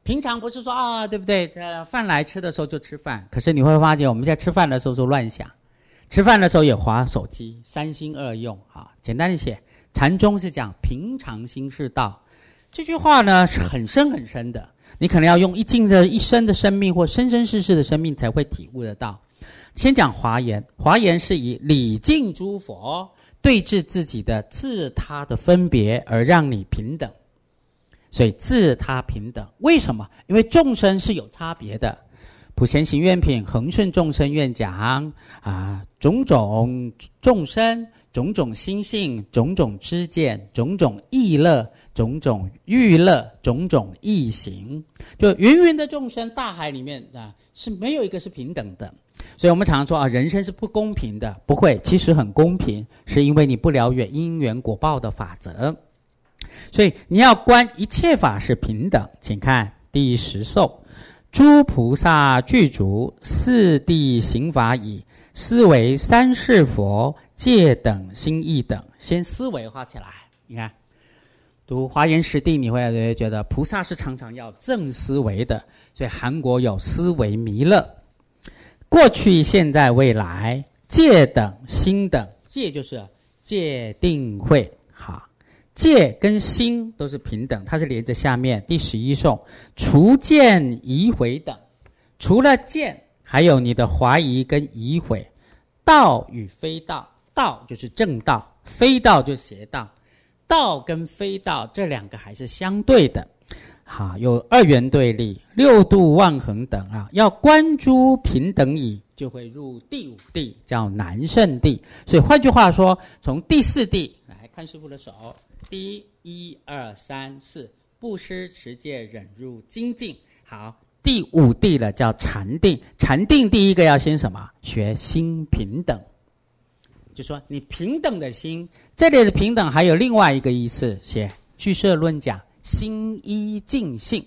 平常不是说啊，对不对？这饭来吃的时候就吃饭，可是你会发现我们在吃饭的时候就乱想，吃饭的时候也滑手机，三心二用啊。简单的写，禅宗是讲平常心是道，这句话呢是很深很深的，你可能要用一尽的一生的生命或生生世世的生命才会体悟得到。先讲华严，华严是以礼敬诸佛对治自己的自他的分别而让你平等，所以自他平等。为什么？因为众生是有差别的。普贤行愿品恒顺众生愿讲啊，种种众生，种种心性，种种知见，种种意乐，种种欲乐，种种意行，就芸芸的众生大海里面啊，是没有一个是平等的。所以我们常常说啊，人生是不公平的，不会，其实很公平，是因为你不了解因缘果报的法则。所以你要观一切法是平等，请看第十颂：诸菩萨具足，四谛行法已，思维三世佛，戒等心意等。先思维画起来，你看读华严实谛，你会觉得菩萨是常常要正思维的，所以韩国有思维弥勒。过去现在未来，戒等心等，戒就是戒定慧，好，戒跟心都是平等，它是连着下面第十一颂：除见疑悔等。除了见，还有你的怀疑跟疑悔。道与非道，道就是正道，非道就是邪道。道跟非道这两个还是相对的，好，有二元对立，六度万恒等啊，要观诸平等矣，就会入第五地，叫南圣地。所以换句话说，从第四地来看师父的手，第一，一二三四，布施持戒忍辱精进。好，第五地了，叫禅定。禅定第一个要先什么？学心平等，就说你平等的心。这里的平等还有另外一个意思，写俱舍论讲心一净性。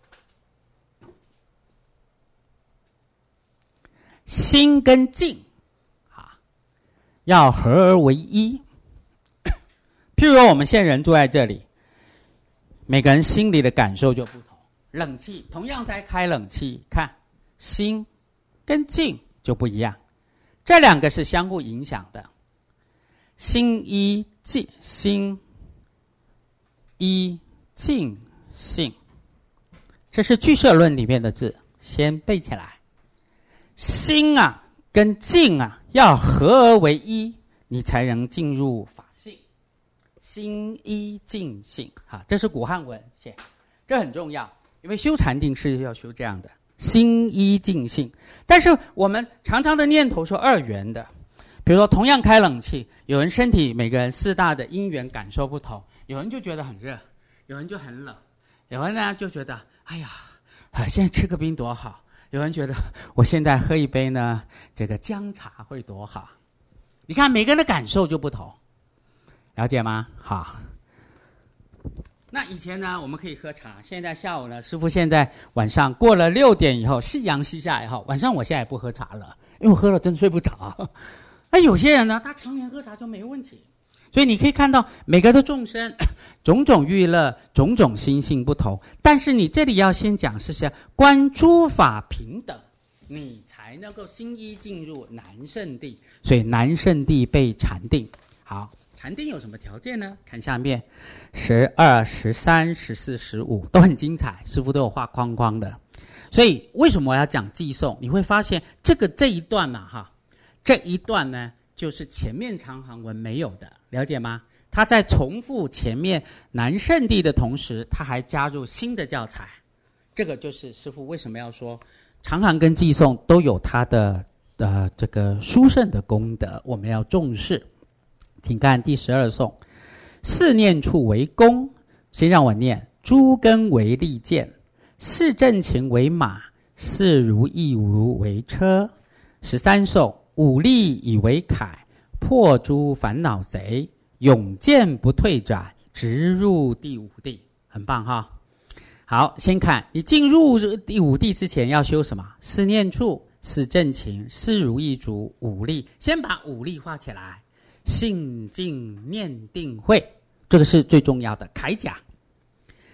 心跟净啊，要合而为一。譬如我们现在人住在这里，每个人心里的感受就不同。冷气同样在开冷气，看心跟静就不一样，这两个是相互影响的。心一静，心一静性，这是俱舍论里面的字，先背起来。心啊跟静啊要合而为一，你才能进入法性。心一静性，好，这是古汉文写，这很重要。因为修禅定是要修这样的心一静性，但是我们常常的念头是二元的。比如说同样开冷气，有人身体每个人四大的因缘感受不同，有人就觉得很热，有人就很冷，有人呢就觉得哎呀啊现在吃个冰多好，有人觉得我现在喝一杯呢这个姜茶会多好。你看每个人的感受就不同，了解吗？好，那以前呢我们可以喝茶，现在下午呢师父现在晚上过了六点以后，夕阳西下以后，晚上我现在也不喝茶了，因为我喝了真睡不着。那有些人呢他常年喝茶就没问题。所以你可以看到每个的众生种种欲乐，种种心性不同，但是你这里要先讲是想观诸法平等，你才能够心一进入南圣地。所以南圣地被禅定。好，禅定有什么条件呢？看下面十二、十三、十四、十五都很精彩，师父都有画框框的。所以为什么我要讲寄送？你会发现这个这一段嘛、啊、哈，这一段呢就是前面长行文没有的，了解吗？他在重复前面南圣地的同时，他还加入新的教材。这个就是师父为什么要说长行跟寄送都有他的呃这个殊胜的功德，我们要重视。请看第十二颂：四念处为弓，先让我念：诸根为利剑，四正勤为马，四如意无为车。十三颂：五力以为铠，破诸烦恼贼，永见不退转，直入第五地。很棒哈！好，先看你进入第五地之前要修什么？四念处、四正勤、四如意足、五力。先把五力画起来。信、静、念、定、慧，这个是最重要的铠甲。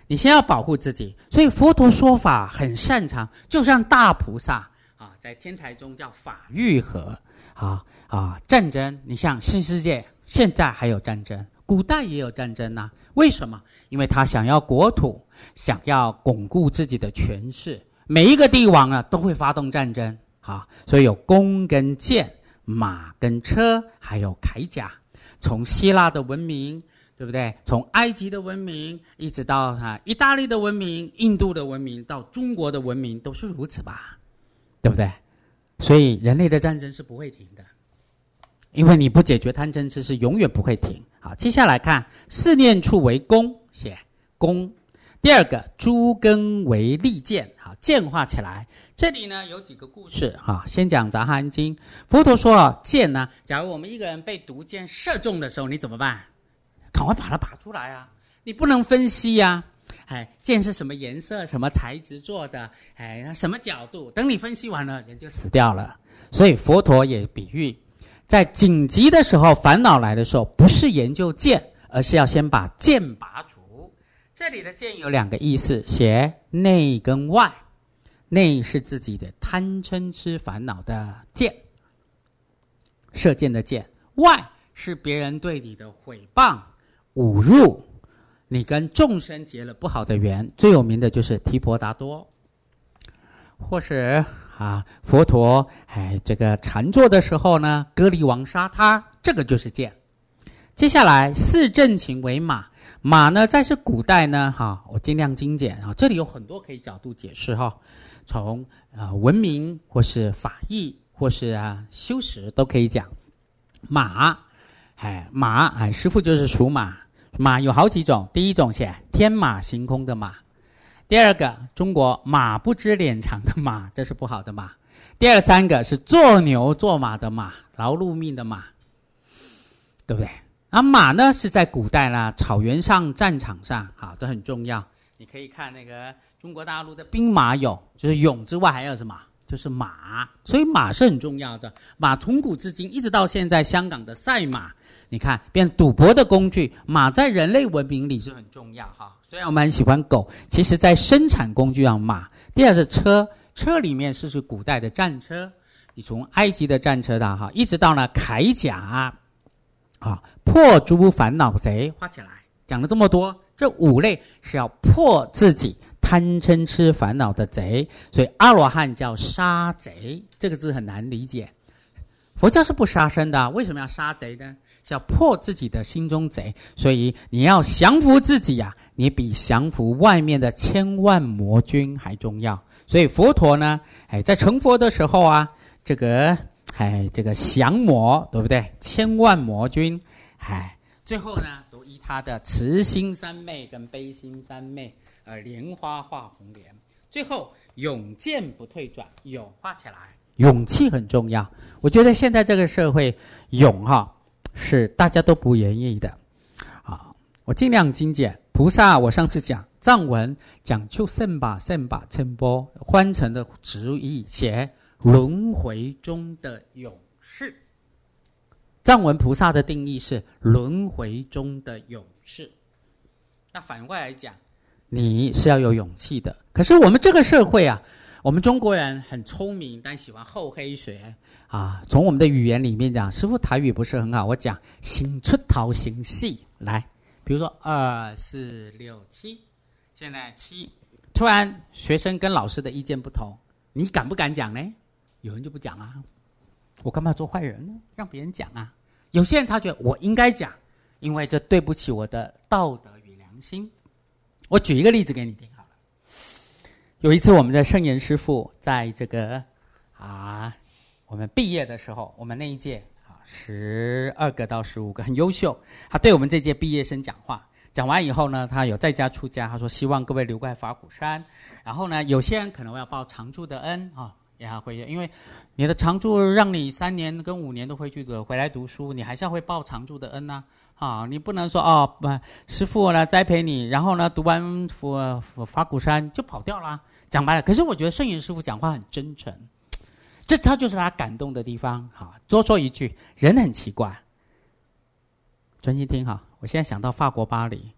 你先要保护自己。所以佛陀说法很擅长，就像大菩萨啊，在天台中叫法欲和啊啊，战争，你像新世界现在还有战争，古代也有战争啊。为什么？因为他想要国土，想要巩固自己的权势。每一个帝王啊都会发动战争啊，所以有弓跟箭、马跟车，还有铠甲。从希腊的文明，对不对？从埃及的文明，一直到啊意大利的文明、印度的文明，到中国的文明，都是如此吧？对不对？所以人类的战争是不会停的，因为你不解决贪嗔痴是永远不会停。好，接下来看四念处为弓，写弓。第二个诸根为利剑，好，剑画起来。这里呢有几个故事哈，先讲《杂含经》。佛陀说啊，剑呢，假如我们一个人被毒箭射中的时候，你怎么办？赶快把它拔出来啊！你不能分析呀、啊，哎，剑是什么颜色、什么材质做的，哎，什么角度？等你分析完了，人就死掉了。所以佛陀也比喻，在紧急的时候、烦恼来的时候，不是研究剑，而是要先把剑拔除。这里的剑有两个意思，写内跟外。内是自己的贪嗔痴烦恼的箭，射箭的箭；外是别人对你的毁谤、侮辱，你跟众生结了不好的缘。最有名的就是提婆达多，或是啊佛陀哎这个禅坐的时候呢，割离王杀他，这个就是箭。接下来四正勤为马。马呢，在是古代呢，哈，我尽量精简啊，这里有很多可以角度解释哈，从啊、呃、文明或是法义或是啊修持都可以讲。马，哎，马，哎，师父就是属马，马有好几种，第一种写天马行空的马，第二个中国马不知脸长的马，这是不好的马，第二三个是做牛做马的马，劳碌命的马，对不对？而马呢，是在古代啦，草原上、战场上，好，这很重要。你可以看那个中国大陆的兵马俑，就是俑之外还有什么？就是马。所以马是很重要的。马从古至今一直到现在，香港的赛马，你看变赌博的工具，马在人类文明里是很重要哈。虽然我们很喜欢狗，其实在生产工具上马。第二是车，车里面是是古代的战车，你从埃及的战车的哈，一直到呢铠甲。啊，破诸烦恼贼，画起来。讲了这么多，这五类是要破自己贪嗔痴烦恼的贼，所以阿罗汉叫杀贼，这个字很难理解。佛教是不杀生的，为什么要杀贼呢？是要破自己的心中贼，所以你要降服自己呀、啊，你比降服外面的千万魔军还重要。所以佛陀呢，哎，在成佛的时候啊，这个。哎，这个降魔，对不对？千万魔军，哎，最后呢，都依他的慈心三昧跟悲心三昧，呃，莲花化红莲。最后勇健不退转，勇画起来，勇气很重要。我觉得现在这个社会，勇哈是大家都不愿意的。啊，我尽量精简。菩萨，我上次讲藏文讲就圣把圣把称波，翻成的直译写。轮回中的勇士，藏文菩萨的定义是轮回中的勇士。那反过来讲，你是要有勇气的。可是我们这个社会啊，我们中国人很聪明，但喜欢厚黑学啊。从我们的语言里面讲，师父台语不是很好，我讲行出头行细来，比如说二四六七，现在七，突然学生跟老师的意见不同，你敢不敢讲呢？有人就不讲啊，我干嘛做坏人呢？让别人讲啊。有些人他觉得我应该讲，因为这对不起我的道德与良心。我举一个例子给你听好了。有一次我们的圣严师父在这个啊，我们毕业的时候，我们那一届啊十二个到十五个很优秀，他对我们这届毕业生讲话。讲完以后呢，他有在家出家，他说希望各位留在法鼓山。然后呢，有些人可能要报常住的恩啊。也还会，因为你的常住让你三年跟五年都回去的回来读书，你还是要会报常住的恩呐、啊。啊，你不能说哦，不，师父呢栽培你，然后呢读完佛法鼓山就跑掉了。讲白了，可是我觉得圣严师父讲话很真诚，这他就是他感动的地方。好，多说一句，人很奇怪，专心听哈。我现在想到法国巴黎，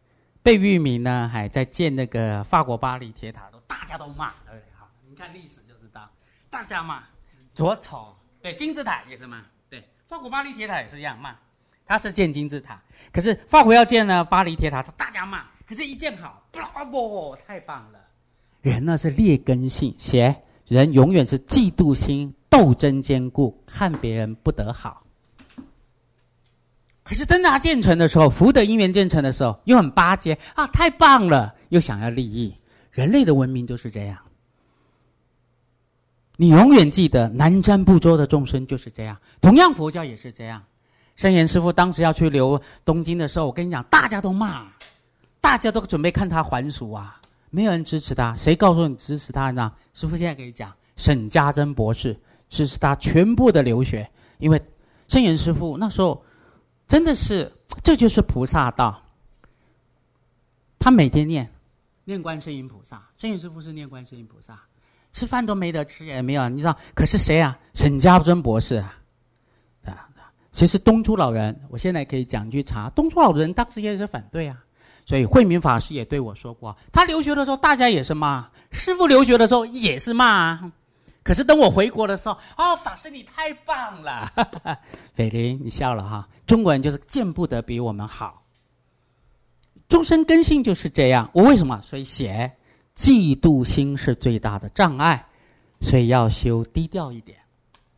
贝聿铭呢还在建那个法国巴黎铁塔，都大家都骂，对不对？好，你看历史就知道，大家骂，多丑。对，金字塔也是骂，对，法国巴黎铁塔也是一样骂，他是建金字塔，可是法国要建呢巴黎铁塔，大家骂，可是一建好，哇，太棒了。人呢是劣根性，写人永远是嫉妒心、斗争坚固，看别人不得好。可是等他建成的时候，福德因缘建成的时候，又很巴结啊，太棒了，又想要利益。人类的文明就是这样。你永远记得南瞻部洲的众生就是这样，同样佛教也是这样。圣严师父当时要去留东京的时候，我跟你讲，大家都骂，大家都准备看他还俗啊，没有人支持他。谁告诉你支持他呢？师父现在可以讲，沈家珍博士支持他全部的留学，因为圣严师父那时候真的是，这就是菩萨道。他每天念念观世音菩萨，圣严师父是念观世音菩萨，吃饭都没得吃也没有，你知道？可是谁啊？沈家珍博士啊！啊，其实东珠老人，我现在可以讲去查，东珠老人当时也是反对啊。所以慧明法师也对我说过，他留学的时候大家也是骂，师父留学的时候也是骂啊。可是等我回国的时候，哦，法师你太棒了，斐林你笑了哈。中国人就是见不得比我们好，终身根性就是这样。我为什么？所以写嫉妒心是最大的障碍，所以要修低调一点，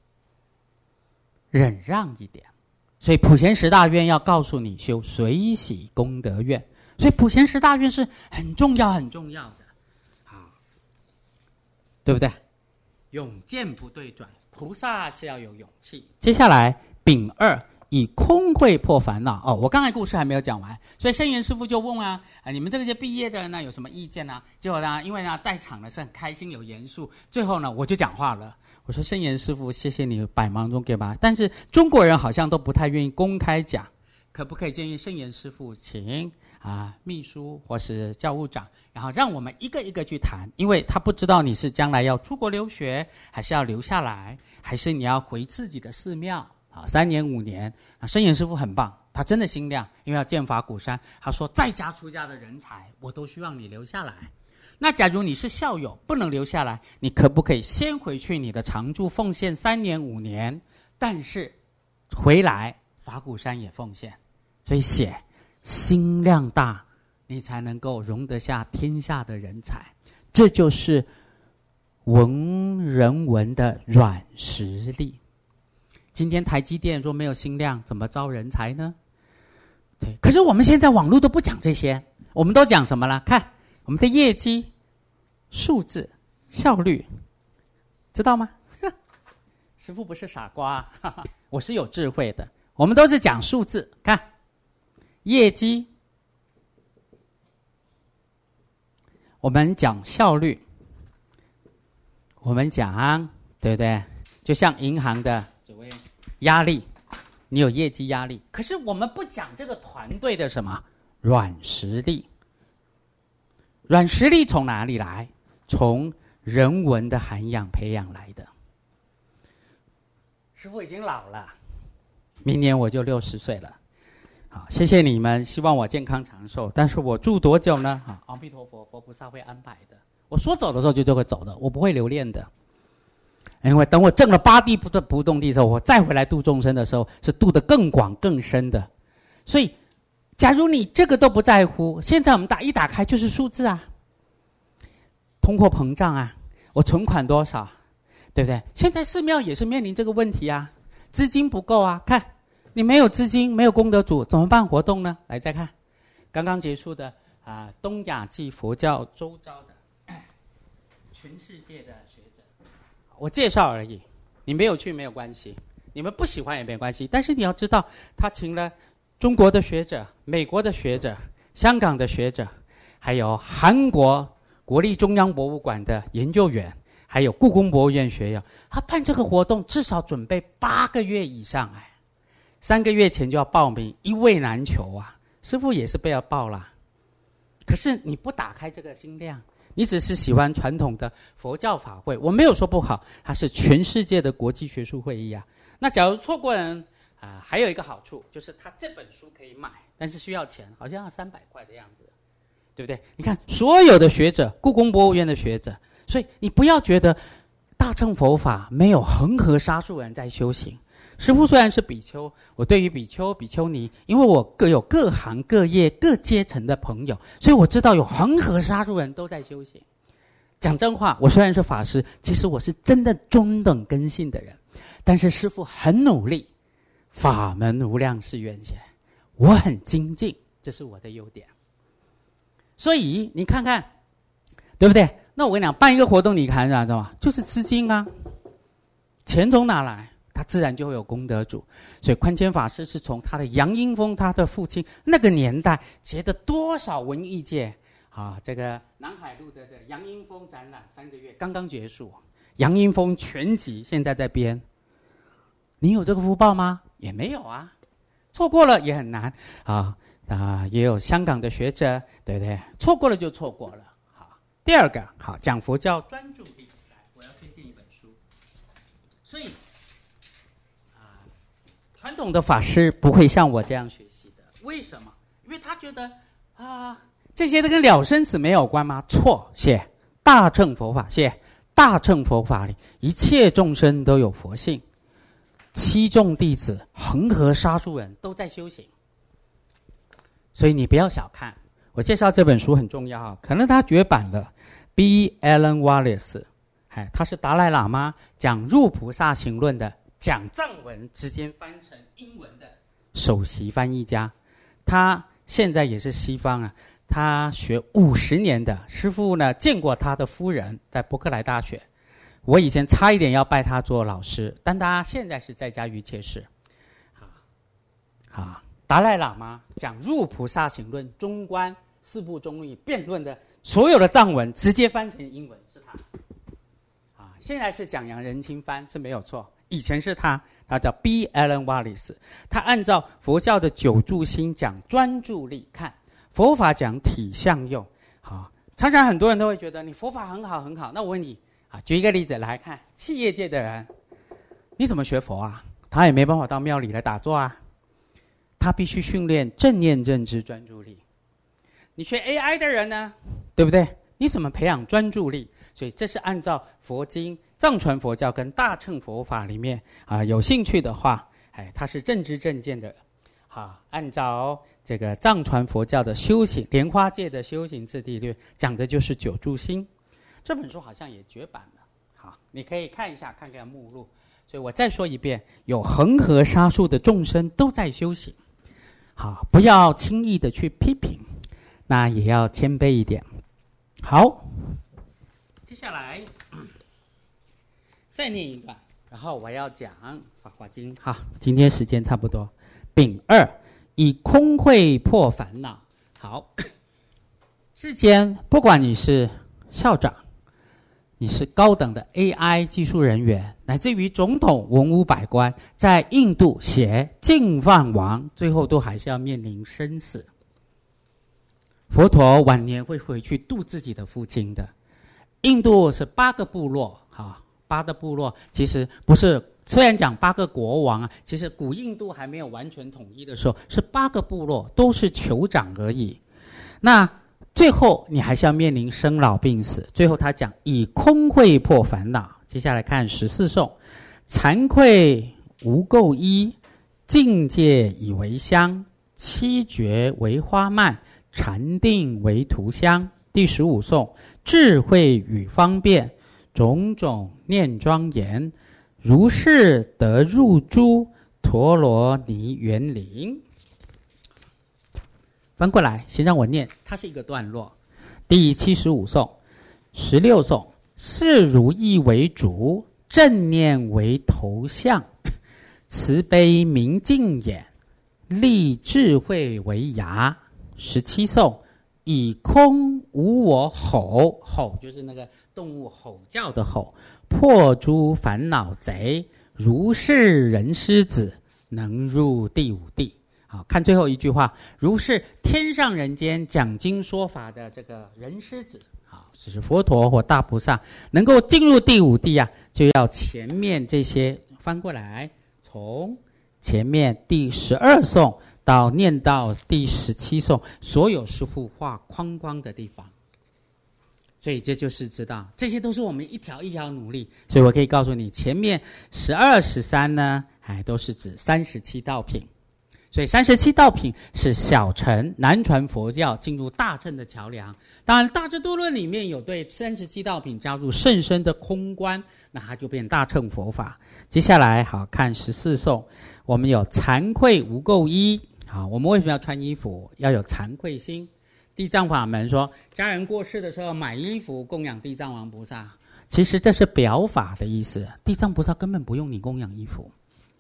忍让一点。所以普贤十大愿要告诉你修随喜功德愿，所以普贤十大愿是很重要很重要的，好，对不对？勇健不对转，菩萨是要有勇气。接下来丙二，以空慧破烦恼。哦，我刚才故事还没有讲完，所以圣严师父就问啊，啊你们这些毕业的人呢有什么意见呢？结果呢，因为呢在场呢是很开心有严肃，最后呢我就讲话了。我说圣严师父，谢谢你百忙中给吧，但是中国人好像都不太愿意公开讲，可不可以建议圣严师父请啊秘书或是教务长，然后让我们一个一个去谈，因为他不知道你是将来要出国留学，还是要留下来，还是你要回自己的寺庙啊，三年五年啊。圣严师父很棒，他真的心量，因为要建法鼓山，他说在家出家的人才，我都希望你留下来。那假如你是校友不能留下来，你可不可以先回去你的常住奉献三年五年，但是回来法鼓山也奉献。所以写心量大，你才能够容得下天下的人才，这就是文人文的软实力。今天台积电若没有心量，怎么招人才呢？对，可是我们现在网络都不讲这些，我们都讲什么了？看我们的业绩、数字、效率，知道吗？师父不是傻瓜，哈哈，我是有智慧的。我们都是讲数字，看业绩，我们讲效率，我们讲对不对？就像银行的所谓压力，你有业绩压力，可是我们不讲这个团队的什么软实力。软实力从哪里来？从人文的涵养培养来的。师父已经老了，明年我就六十岁了。好，谢谢你们，希望我健康长寿。但是我住多久呢？啊，阿弥陀佛，佛菩萨会安排的。我说走的时候就就会走的，我不会留恋的。因为等我挣了八地不不动地的时候，我再回来度众生的时候，是度得更广更深的。所以假如你这个都不在乎，现在我们打一打开就是数字啊，通货膨胀啊，我存款多少，对不对？现在寺庙也是面临这个问题啊，资金不够啊。看你没有资金，没有功德主，怎么办活动呢？来再看刚刚结束的啊，东亚际佛教周遭的全世界的学者，我介绍而已，你没有去没有关系，你们不喜欢也没关系，但是你要知道，他请了中国的学者、美国的学者、香港的学者，还有韩国国立中央博物馆的研究员，还有故宫博物院学友，他办这个活动至少准备八个月以上哎，三个月前就要报名，一位难求啊！师父也是被要报啦。可是你不打开这个心量，你只是喜欢传统的佛教法会，我没有说不好，它是全世界的国际学术会议啊。那假如错过人啊、呃，还有一个好处就是他这本书可以买，但是需要钱，好像要三百块的样子。 对不对？你看所有的学者，故宫博物院的学者，所以你不要觉得大乘佛法没有恒河沙数人在修行。师父虽然是比丘，我对于比丘、比丘尼，因为我各有各行各业、各阶层的朋友，所以我知道有恒河沙数人都在修行。讲真话，我虽然是法师，其实我是真的中等根性的人，但是师父很努力，法门无量誓愿显，我很精进，这是我的优点。所以你看看，对不对？那我跟你讲，办一个活动，你看知道吗？就是资金啊，钱从哪来？他自然就会有功德主。所以宽谦法师是从他的杨英风，他的父亲那个年代结的多少文艺界啊，这个南海路的这杨英风展览三个月刚刚结束，杨英风全集现在在编。你有这个福报吗？也没有啊，错过了也很难啊啊！也有香港的学者，对不对？错过了就错过了。好，第二个，好，讲佛教专注力。来，我要推荐一本书。所以啊，传统的法师不会像我这样学习的。为什么？因为他觉得啊，这些都跟了生死没有关吗？错，写大乘佛法，写大乘佛法里一切众生都有佛性。七众弟子、恒河沙数人都在修行，所以你不要小看。我介绍这本书很重要啊，可能它绝版了。B. Alan Wallace， 哎，他是达赖喇嘛讲《入菩萨行论》的讲藏文直接翻成英文的首席翻译家。他现在也是西方啊，他学五十年的师父呢，见过他的夫人，在伯克莱大学。我以前差一点要拜他做老师，但他现在是在家瑜伽士。啊啊，达赖喇嘛讲《入菩萨行论》中观四部中义辩论的所有的藏文，直接翻成英文是他。啊，现在是讲杨仁钦翻是没有错，以前是他，他叫 B. Alan Wallace， 他按照佛教的九住心讲专注力，看佛法讲体相用。好，常常很多人都会觉得你佛法很好很好，那我问你。啊，举一个例子来看，企业界的人，你怎么学佛啊？他也没办法到庙里来打坐啊，他必须训练正念认知专注力。你学 A I 的人呢，对不对？你怎么培养专注力？所以这是按照佛经、藏传佛教跟大乘佛法里面啊，有兴趣的话，哎，他是正知正见的。好，按照这个藏传佛教的修行，莲花戒的修行次第略，讲的就是九住心。这本书好像也绝版了，好，你可以看一下，看看目录。所以我再说一遍，有恒河沙数的众生都在修行，好，不要轻易的去批评，那也要谦卑一点。好，接下来再念一段，然后我要讲《法华经》。好，今天时间差不多。丙二，以空慧破烦恼。好，世间不管你是校长，你是高等的 A I 技术人员，乃至于总统、文武百官，在印度写净饭王，最后都还是要面临生死。佛陀晚年会回去度自己的父亲的。印度是八个部落，啊，八个部落其实不是，虽然讲八个国王啊，其实古印度还没有完全统一的时候，是八个部落，都是酋长而已。那最后你还是要面临生老病死，最后他讲以空慧破烦恼。接下来看十四颂，惭愧无垢衣，境界以为香，七觉为花蔓，禅定为涂香。第十五颂，智慧与方便，种种念庄严，如是得入诸陀罗尼园林。翻过来，先让我念，它是一个段落。第七十五颂、十六颂，视如意为主，正念为头像，慈悲明净眼，立智慧为牙。十七颂，以空无我吼，吼就是那个动物吼叫的吼，破诸烦恼贼，如是人狮子，能入第五地。好，看最后一句话，如是天上人间讲经说法的这个人狮子，好，这是佛陀或大菩萨能够进入第五地啊，就要前面这些翻过来，从前面第十二颂到念到第十七颂，所有师父画框框的地方。所以这就是知道，这些都是我们一条一条努力。所以我可以告诉你，前面十二、十三呢，哎，都是指三十七道品。所以三十七道品是小乘南传佛教进入大乘的桥梁。当然，《大智度论》里面有对三十七道品加入甚深的空观，那它就变大乘佛法。接下来好看十四颂，我们有惭愧无垢衣。好，我们为什么要穿衣服？要有惭愧心。地藏法门说，家人过世的时候买衣服供养地藏王菩萨，其实这是表法的意思。地藏菩萨根本不用你供养衣服。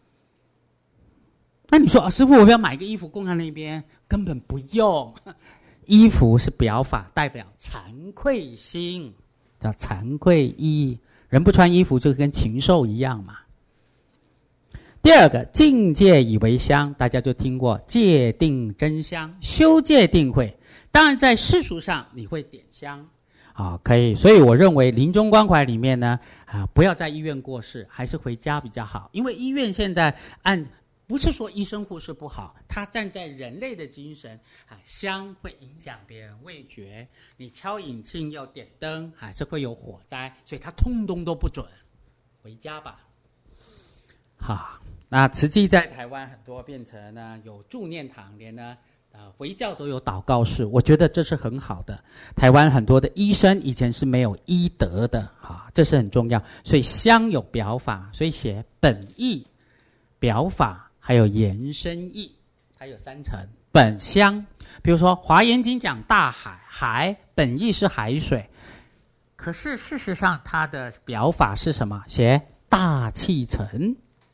那你说啊，师父，我要买个衣服供在那边，根本不用。衣服是表法，代表惭愧心，叫惭愧衣。人不穿衣服就跟禽兽一样嘛。第二个，境界以为香，大家就听过戒定真香，修戒定慧。当然在世俗上你会点香啊，可以。所以我认为临终关怀里面呢，啊，不要在医院过世，还是回家比较好。因为医院现在按不是说医生护士不好，他站在人类的精神啊，香会影响别人味觉，你敲引磬要点灯，还是会有火灾，所以他通通都不准。回家吧。好，那慈济在台湾很多变成呢有助念堂，连呢呃回教都有祷告室，我觉得这是很好的。台湾很多的医生以前是没有医德的，哈，这是很重要。所以香有表法，所以写本意、表法还有延伸义，它有三层。本香，比如说《华严经》讲大海，海本意是海水，可是事实上它的表法是什么？写大气层。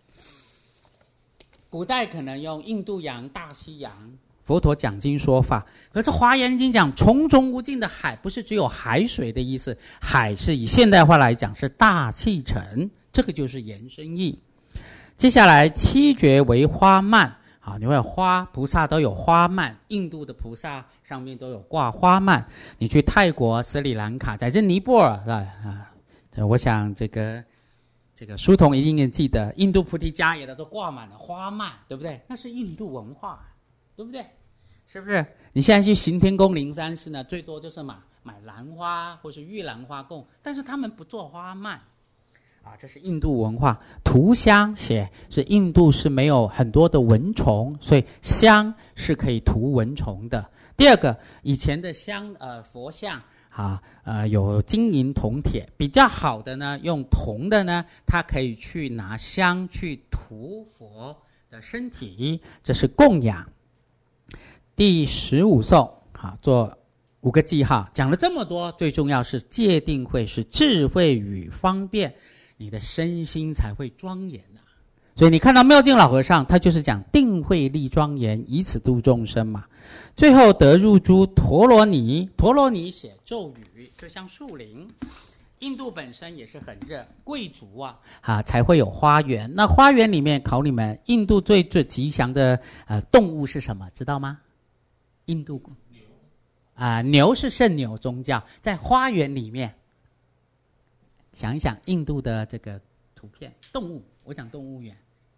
古代可能用印度洋、大西洋，佛陀讲经说法。可是《华严经》讲重重无尽的海，不是只有海水的意思，海是以现代化来讲是大气层，这个就是延伸义。接下来七绝为花蔓，好，你会有花，菩萨都有花蔓，印度的菩萨上面都有挂花蔓。你去泰国、斯里兰卡，在这尼泊尔啊，我想这个。这个书童一定记得，印度菩提迦耶的都挂满了花蔓，对不对？那是印度文化，对不对？是不是？你现在去行天宫灵山寺呢，最多就是买买兰花或是玉兰花供，但是他们不做花蔓，啊，这是印度文化。涂香写是印度是没有很多的蚊虫，所以香是可以涂蚊虫的。第二个，以前的香呃佛像。啊，呃，有金银铜铁，比较好的呢，用铜的呢，它可以去拿香去涂佛的身体，这是供养。第十五颂，好，做五个记号，讲了这么多，最重要是戒定慧，是智慧与方便，你的身心才会庄严啊。所以你看到妙净老和尚，他就是讲定慧立庄严，以此度众生嘛。最后得入诸陀罗尼，陀罗尼写咒语，就像树林。印度本身也是很热，贵族啊啊才会有花园。那花园里面考你们，印度最最吉祥的呃动物是什么？知道吗？印度牛啊、呃，牛是圣牛宗教，在花园里面。想一想印度的这个图片，动物，我讲动物园。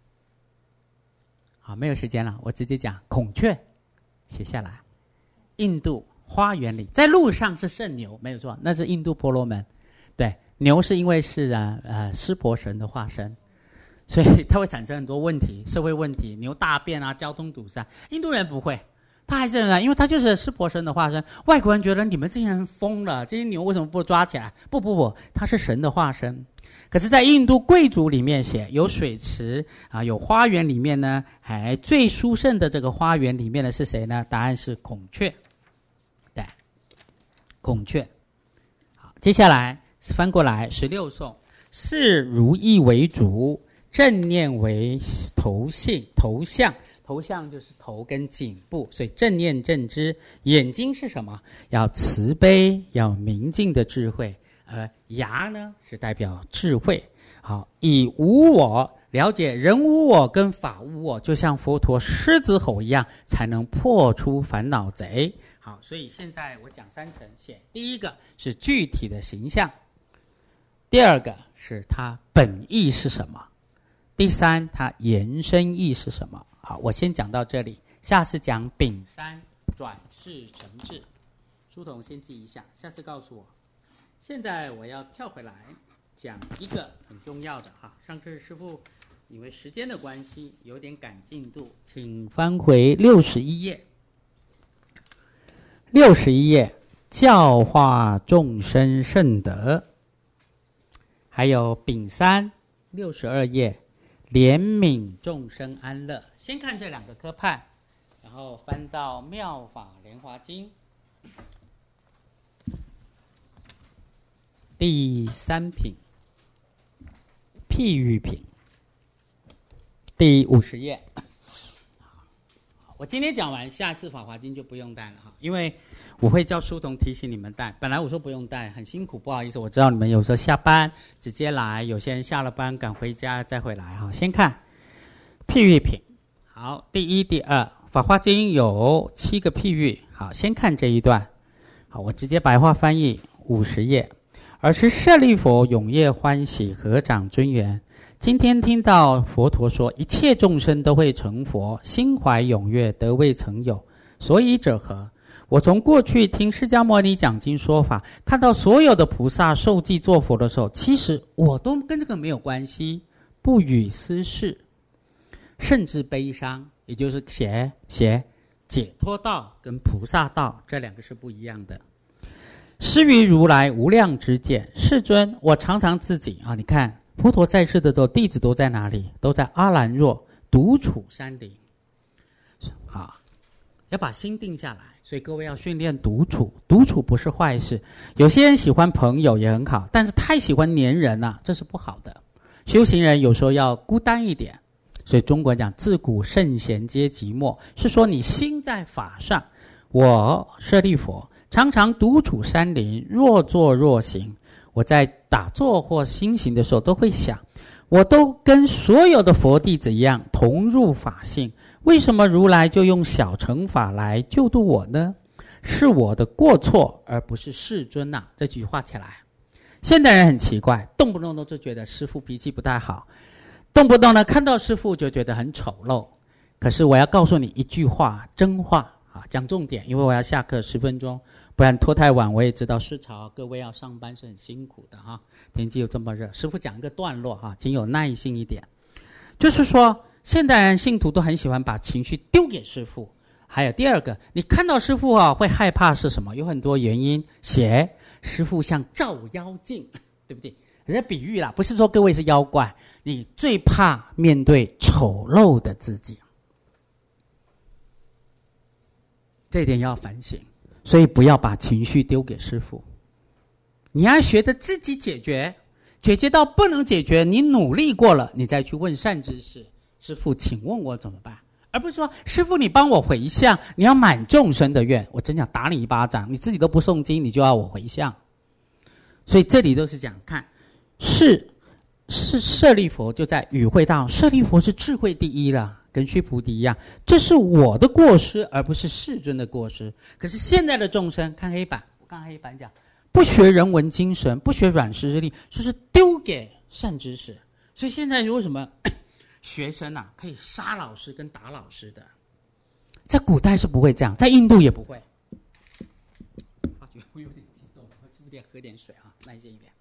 好，没有时间了，我直接讲孔雀。写下来，印度花园里，在路上是圣牛，没有错，那是印度婆罗门。对，牛是因为是啊呃湿婆神的化身，所以它会产生很多问题，社会问题，牛大便啊，交通堵塞。印度人不会，他还是人，因为他就是湿婆神的化身。外国人觉得你们这些人疯了，这些牛为什么不抓起来？不不不，他是神的化身。可是在印度贵族里面写有水池啊，有花园里面呢，还最殊胜的这个花园里面的是谁呢？答案是孔雀。对，孔雀。好，接下来翻过来十六颂，是如意为主，正念为头性头像，头像就是头跟颈部，所以正念正知。眼睛是什么？要慈悲，要明净的智慧。而牙呢是代表智慧。好，以无我了解人无我跟法无我，就像佛陀狮子吼一样，才能破除烦恼贼。好，所以现在我讲三层写，第一个是具体的形象，第二个是它本意是什么，第三它延伸意是什么。好，我先讲到这里， 下次讲丙三转世成智。书童先记一下，下次告诉我。现在我要跳回来讲一个很重要的哈，上次师父因为时间的关系有点赶进度，请翻回六十一页。六十一页，教化众生圣德，还有丙三六十二页，怜悯众生安乐。先看这两个科判，然后翻到妙法莲华经第三品譬喻品第五十页。我今天讲完，下次法华经就不用带了哈，因为我会叫书童提醒你们带。本来我说不用带，很辛苦，不好意思，我知道你们有时候下班直接来，有些人下了班赶回家再回来哈。先看譬喻品，好，第一、第二，法华经有七个譬喻，好，先看这一段，好，我直接白话翻译五十页。尔时舍利弗踊跃欢喜，合掌尊言：今天听到佛陀说一切众生都会成佛，心怀踊跃，得未曾有，所以者何？我从过去听释迦牟尼讲经说法，看到所有的菩萨受记做佛的时候，其实我都跟这个没有关系，不与私事，甚至悲伤，也就是写写解脱道跟菩萨道这两个是不一样的。施于如来无量之见，世尊，我常常自己啊，你看佛陀在世的时候，弟子都在哪里？都在阿兰若独处山林。好，要把心定下来，所以各位要训练独处。独处不是坏事，有些人喜欢朋友也很好，但是太喜欢黏人啊，这是不好的。修行人有时候要孤单一点，所以中国讲自古圣贤皆寂寞，是说你心在法上。我舍利弗常常独处山林，若坐若行。我在打坐或心行的时候都会想，我都跟所有的佛弟子一样同入法性，为什么如来就用小乘法来救度我呢？是我的过错，而不是世尊啊。这句话起来，现代人很奇怪，动不动都就觉得师父脾气不太好，动不动呢看到师父就觉得很丑陋。可是我要告诉你一句话，真话啊，讲重点，因为我要下课十分钟，不然拖太晚我也知道市潮各位要上班是很辛苦的哈，天气又这么热。师父讲一个段落哈，请有耐心一点。就是说现代人信徒都很喜欢把情绪丢给师父。还有第二个，你看到师父啊会害怕是什么？有很多原因，写师父像照妖镜，对不对？人家比喻啦，不是说各位是妖怪，你最怕面对丑陋的自己，这一点要反省。所以不要把情绪丢给师父，你要学着自己解决，解决到不能解决，你努力过了，你再去问善知识，师父请问我怎么办？而不是说师父你帮我回向，你要满众生的愿，我真想打你一巴掌，你自己都不诵经，你就要我回向。所以这里都是讲看是是舍利弗就在语会到，舍利弗是智慧第一了，跟须菩提一样，这是我的过失，而不是世尊的过失。可是现在的众生看黑板，我看黑板讲不学人文精神，不学软实力，就是丢给善知识。所以现在为什么学生啊可以杀老师跟打老师的？在古代是不会这样，在印度也不会。发觉我有点激动，我是不是得喝点水啊？耐心一点，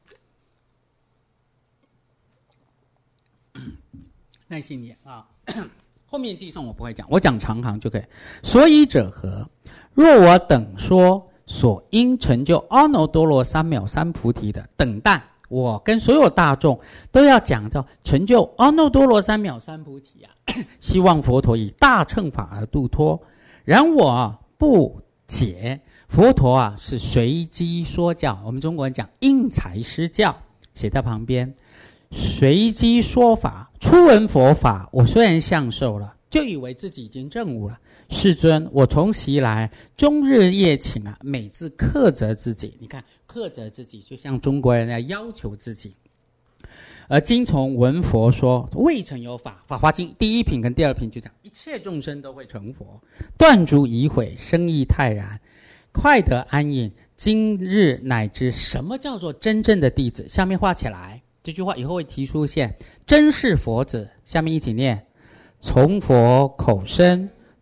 耐心一点啊。后面寄送我不会讲，我讲长行就可以。所以者何？若我等说所应成就阿耨多罗三藐三菩提的，等待我跟所有大众都要讲到成就阿耨多罗三藐三菩提啊，希望佛陀以大乘法而度脱。然我不解，佛陀啊是随机说教，我们中国人讲因材施教，写在旁边。随机说法，初闻佛法，我虽然享受了，就以为自己已经证悟了。世尊，我从昔来终日夜寝啊，每自克责自己。你看，克责自己，就像中国人要要求自己。而今从闻佛说，未曾有法。法华经第一品跟第二品就讲，一切众生都会成佛，断诸疑悔，生意泰然，快得安隐。今日乃知什么叫做真正的弟子。下面画起来。这句话以后会提出现，真是佛子。下面一起念：从佛口生，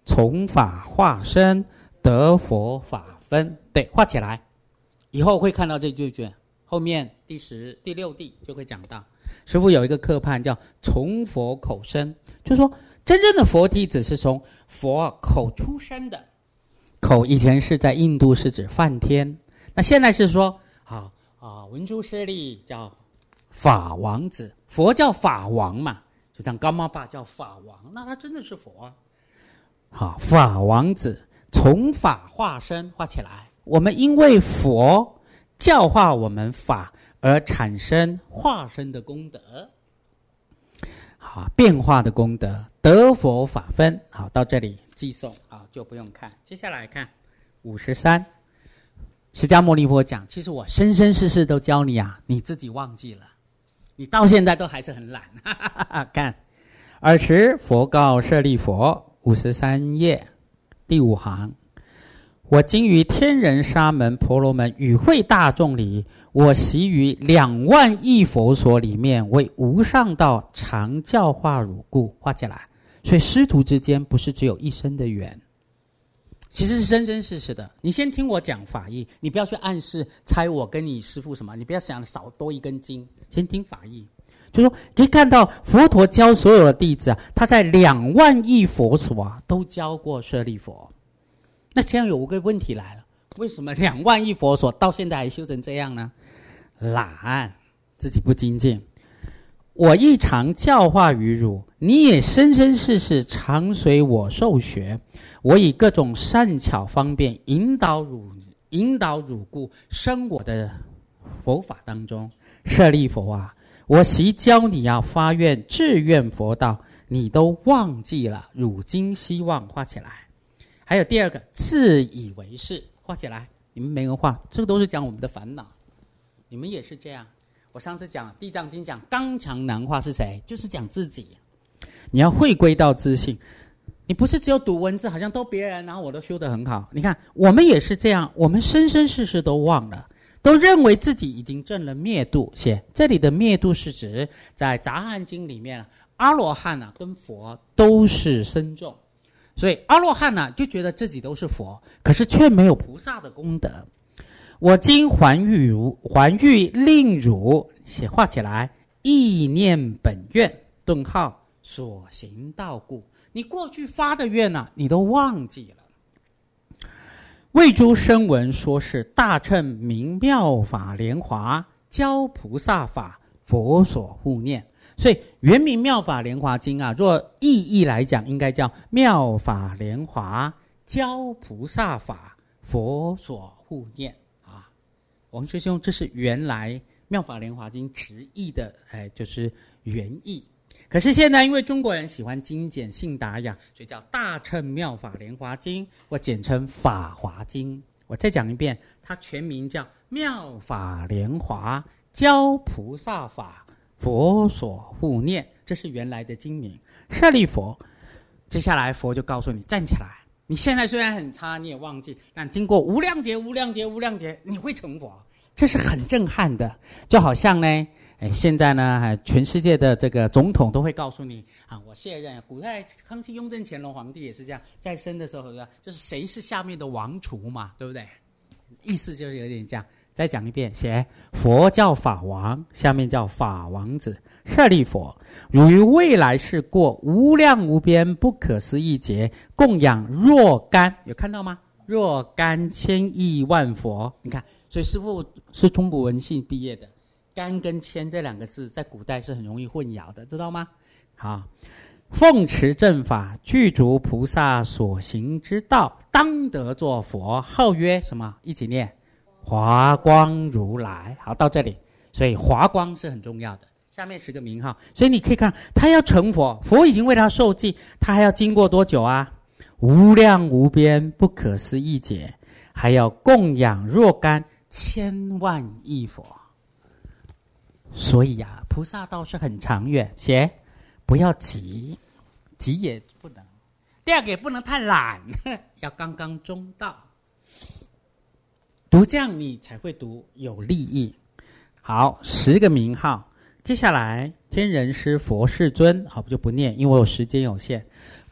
从法化身，得佛法分。对，画起来，以后会看到这句句，后面第十、第六地就会讲到。师父有一个课判叫从佛口生，就是说真正的佛弟子是从佛口出生的。口以前是在印度是指梵天，那现在是说好啊，文殊师利叫法王子，佛叫法王嘛，就像高妈爸叫法王，那他真的是佛啊。好，法王子从法化身，画起来。我们因为佛教化我们法而产生化身的功德，好，变化的功德，得佛法分。好，到这里寄送，好，就不用看。接下来看五十三，释迦牟尼佛讲，其实我生生世世都教你啊，你自己忘记了，你到现在都还是很懒。哈哈哈，看，尔时佛告舍利弗，五十三页第五行。我今于天人沙门婆罗门与会大众里，我习于两万亿佛所里面，为无上道常教化汝故。画起来。所以师徒之间不是只有一生的缘，其实是生生世世的。你先听我讲法义，你不要去暗示猜我跟你师父什么，你不要想少多一根筋，先听法义。就是说可以看到佛陀教所有的弟子啊，他在两万亿佛所啊都教过舍利弗。那这样有个问题来了，为什么两万亿佛所到现在还修成这样呢？懒，自己不精进。我亦常教化于汝，你也生生世世常随我受学。我以各种善巧方便引导汝，引导汝故生我的佛法当中。舍利弗啊，我习教你要发愿志愿佛道，你都忘记了，汝今希望。画起来。还有第二个，自以为是，画起来。你们没人画，这个都是讲我们的烦恼，你们也是这样。我上次讲《地藏经》讲刚强难化是谁？就是讲自己。你要回归到自信，你不是只有读文字，好像都别人，然后我都修得很好。你看，我们也是这样，我们生生世世都忘了，都认为自己已经证了灭度。写这里的灭度是指在《杂汉经》里面，阿罗汉啊跟佛都是僧众。所以阿罗汉呢、啊、就觉得自己都是佛，可是却没有菩萨的功德。我今还欲如还欲令汝写画起来，意念本愿顿号所行道故。你过去发的愿啊，你都忘记了。为诸声闻说是大乘名妙法莲华，教菩萨法，佛所护念。所以原名妙法莲华经啊，若意义来讲，应该叫妙法莲华教菩萨法，佛所护念啊。王师兄，这是原来妙法莲华经直译的，哎，就是原意。可是现在因为中国人喜欢精简信达雅，所以叫大乘妙法莲华经，或简称法华经。我再讲一遍，它全名叫妙法莲华教菩萨法，佛所护念，这是原来的经名。舍利弗，接下来佛就告诉你站起来，你现在虽然很差，你也忘记，但经过无量劫无量劫无量劫，你会成佛，这是很震撼的。就好像呢，哎，现在呢，全世界的这个总统都会告诉你啊，我卸任。古代康熙、雍正、乾隆皇帝也是这样，在生的时候就是谁是下面的王储嘛，对不对？意思就是有点这样。再讲一遍，写佛叫法王，下面叫法王子。舍利弗，汝于未来世过无量无边不可思议劫，供养若干，有看到吗？若干千亿万佛。你看，所以师父是中国文系毕业的，干跟千这两个字在古代是很容易混淆的，知道吗？好，奉持正法，具足菩萨所行之道，当得作佛，号曰什么？一起念。华光如来。好，到这里，所以华光是很重要的。下面是个名号，所以你可以看，他要成佛，佛已经为他受记，他还要经过多久啊？无量无边不可思议劫，还要供养若干千万亿佛。所以啊，菩萨道是很长远，写不要急，急也不能。第二个也不能太懒，要刚刚中道。读这样你才会读有利益。好，十个名号，接下来天人师佛世尊，好，就不念，因为我时间有限。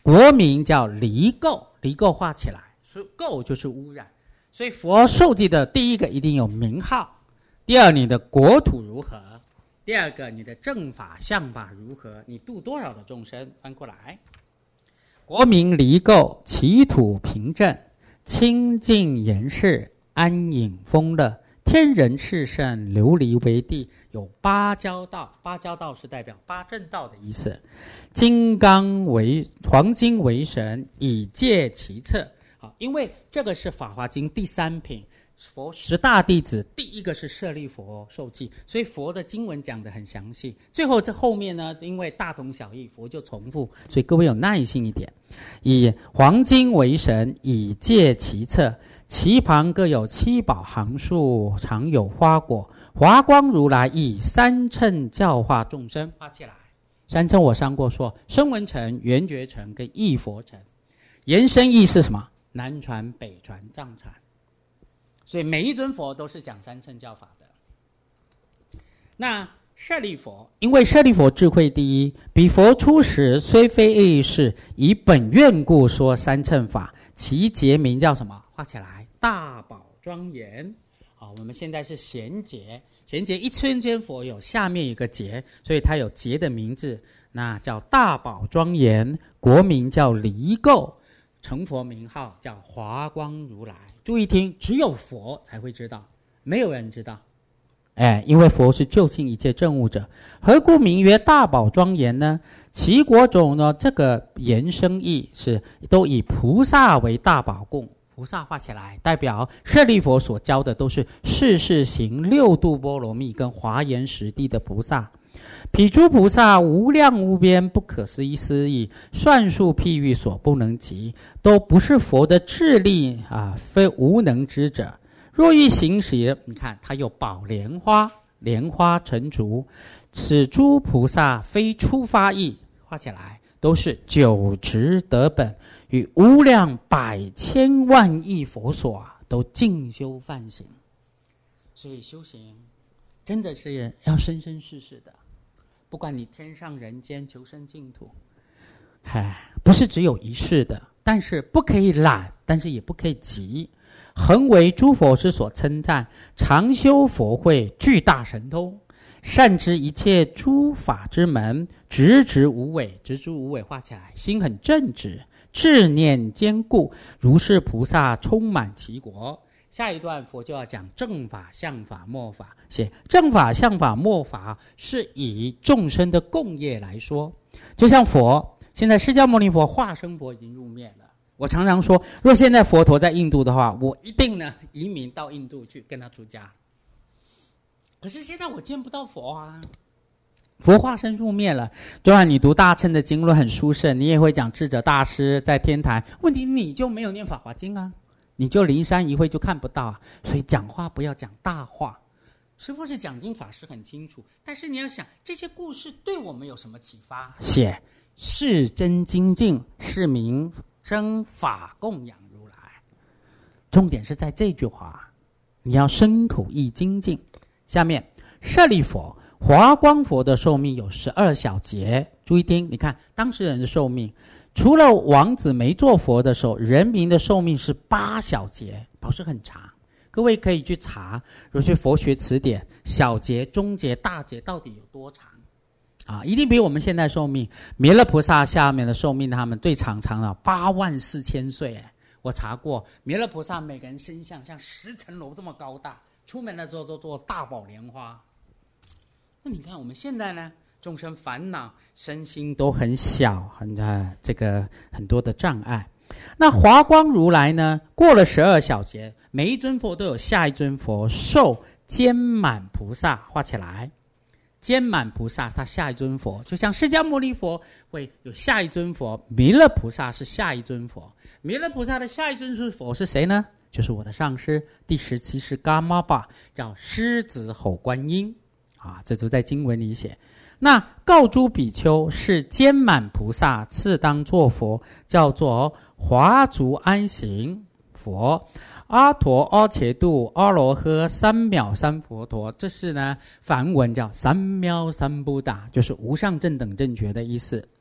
国名叫离垢，离垢画起来，所以垢就是污染。所以佛受记的第一个一定有名号，第二你的国土如何，第二个你的正法相法如何，你度多少的众生。翻过来，国名离垢，其土平正，清净严饰，安隐丰乐，天人炽盛，琉璃为地，有八交道，八交道是代表八正道的意思。金刚为黄金为神，以戒其侧。好，因为这个是《法华经》第三品，佛十大弟子第一个是舍利佛受记，所以佛的经文讲得很详细。最后这后面呢，因为大同小异，佛就重复，所以各位有耐心一点。以黄金为神，以戒其侧，其旁各有七宝行树，常有花果。华光如来以三乘教化众生。画起来，三乘我上过说，声闻乘、缘觉乘跟意佛乘。延伸义是什么？南传、北传、藏传。所以每一尊佛都是讲三乘教法的。那舍利佛，因为舍利佛智慧第一，彼佛出时虽非意识，以本愿故说三乘法，其节名叫什么？画起来，大宝庄严。好，我们现在是贤节，贤节一尊尊佛有下面一个节，所以它有节的名字，那叫大宝庄严，国名叫离垢，成佛名号叫华光如来。注意听，只有佛才会知道，没有人知道。哎，因为佛是究竟一切证悟者。何故名曰大宝庄严呢？其国中呢，这个延伸义是都以菩萨为大宝供。菩萨画起来，代表舍利佛所教的都是世世行六度波罗蜜跟华严实地的菩萨。彼诸菩萨无量无边，不可思议思议，算数譬喻所不能及，都不是佛的智力啊，非无能之者。若欲行时，你看它有宝莲花，莲花成竹，此诸菩萨非初发意，画起来都是久执得本，与无量百千万亿佛所啊，都静修梵行。所以修行真的是要生生世世的，不管你天上人间求生净土，唉，不是只有一世的，但是不可以懒，但是也不可以急。恒为诸佛师所称赞，常修佛慧，具大神通，善知一切诸法之门，直直无畏，直直无畏画起来，心很正直，智念坚固，如是菩萨充满其国。下一段佛就要讲正法、相法、末法。写正法、相法、末法是以众生的共业来说，就像佛，现在释迦牟尼佛化身佛已经入灭了。我常常说，若现在佛陀在印度的话，我一定呢移民到印度去跟他出家。可是现在我见不到佛啊，佛化身入灭了。就算你读大乘的经论很殊胜，你也会讲智者大师在天台，问题你就没有念法华经啊，你就灵山一会就看不到啊。所以讲话不要讲大话。师父是讲经法师很清楚，但是你要想这些故事对我们有什么启发？写是真精进，是名真法供养如来。重点是在这句话，你要身口意精进。下面舍利佛、华光佛的寿命有十二小节，注意听，你看当时人的寿命，除了王子没做佛的时候，人民的寿命是八小节，表示很长。各位可以去查，如去佛学词典，小节、中节、大节到底有多长啊？一定比我们现在寿命。弥勒菩萨下面的寿命，他们最长长了八万四千岁。哎，我查过，弥勒菩萨每个人身像像十层楼这么高大，出门的时候都做大宝莲花。那你看我们现在呢，众生烦恼，身心都很小，很呃这个很多的障碍。那华光如来呢，过了十二小节，每一尊佛都有下一尊佛受坚满菩萨，画起来。坚满菩萨他下一尊佛，就像释迦牟尼佛会有下一尊佛，弥勒菩萨是下一尊佛。弥勒菩萨的下一尊佛是谁呢？就是我的上师第十七世伽玛巴，叫狮子吼观音啊，这就在经文里写。那告诸比丘，是坚满菩萨次当作佛，叫做华足安行佛。阿陀、阿切度、阿罗诃、三藐三佛陀，这是呢梵文叫三藐三菩萨，就是无上正等正觉的意思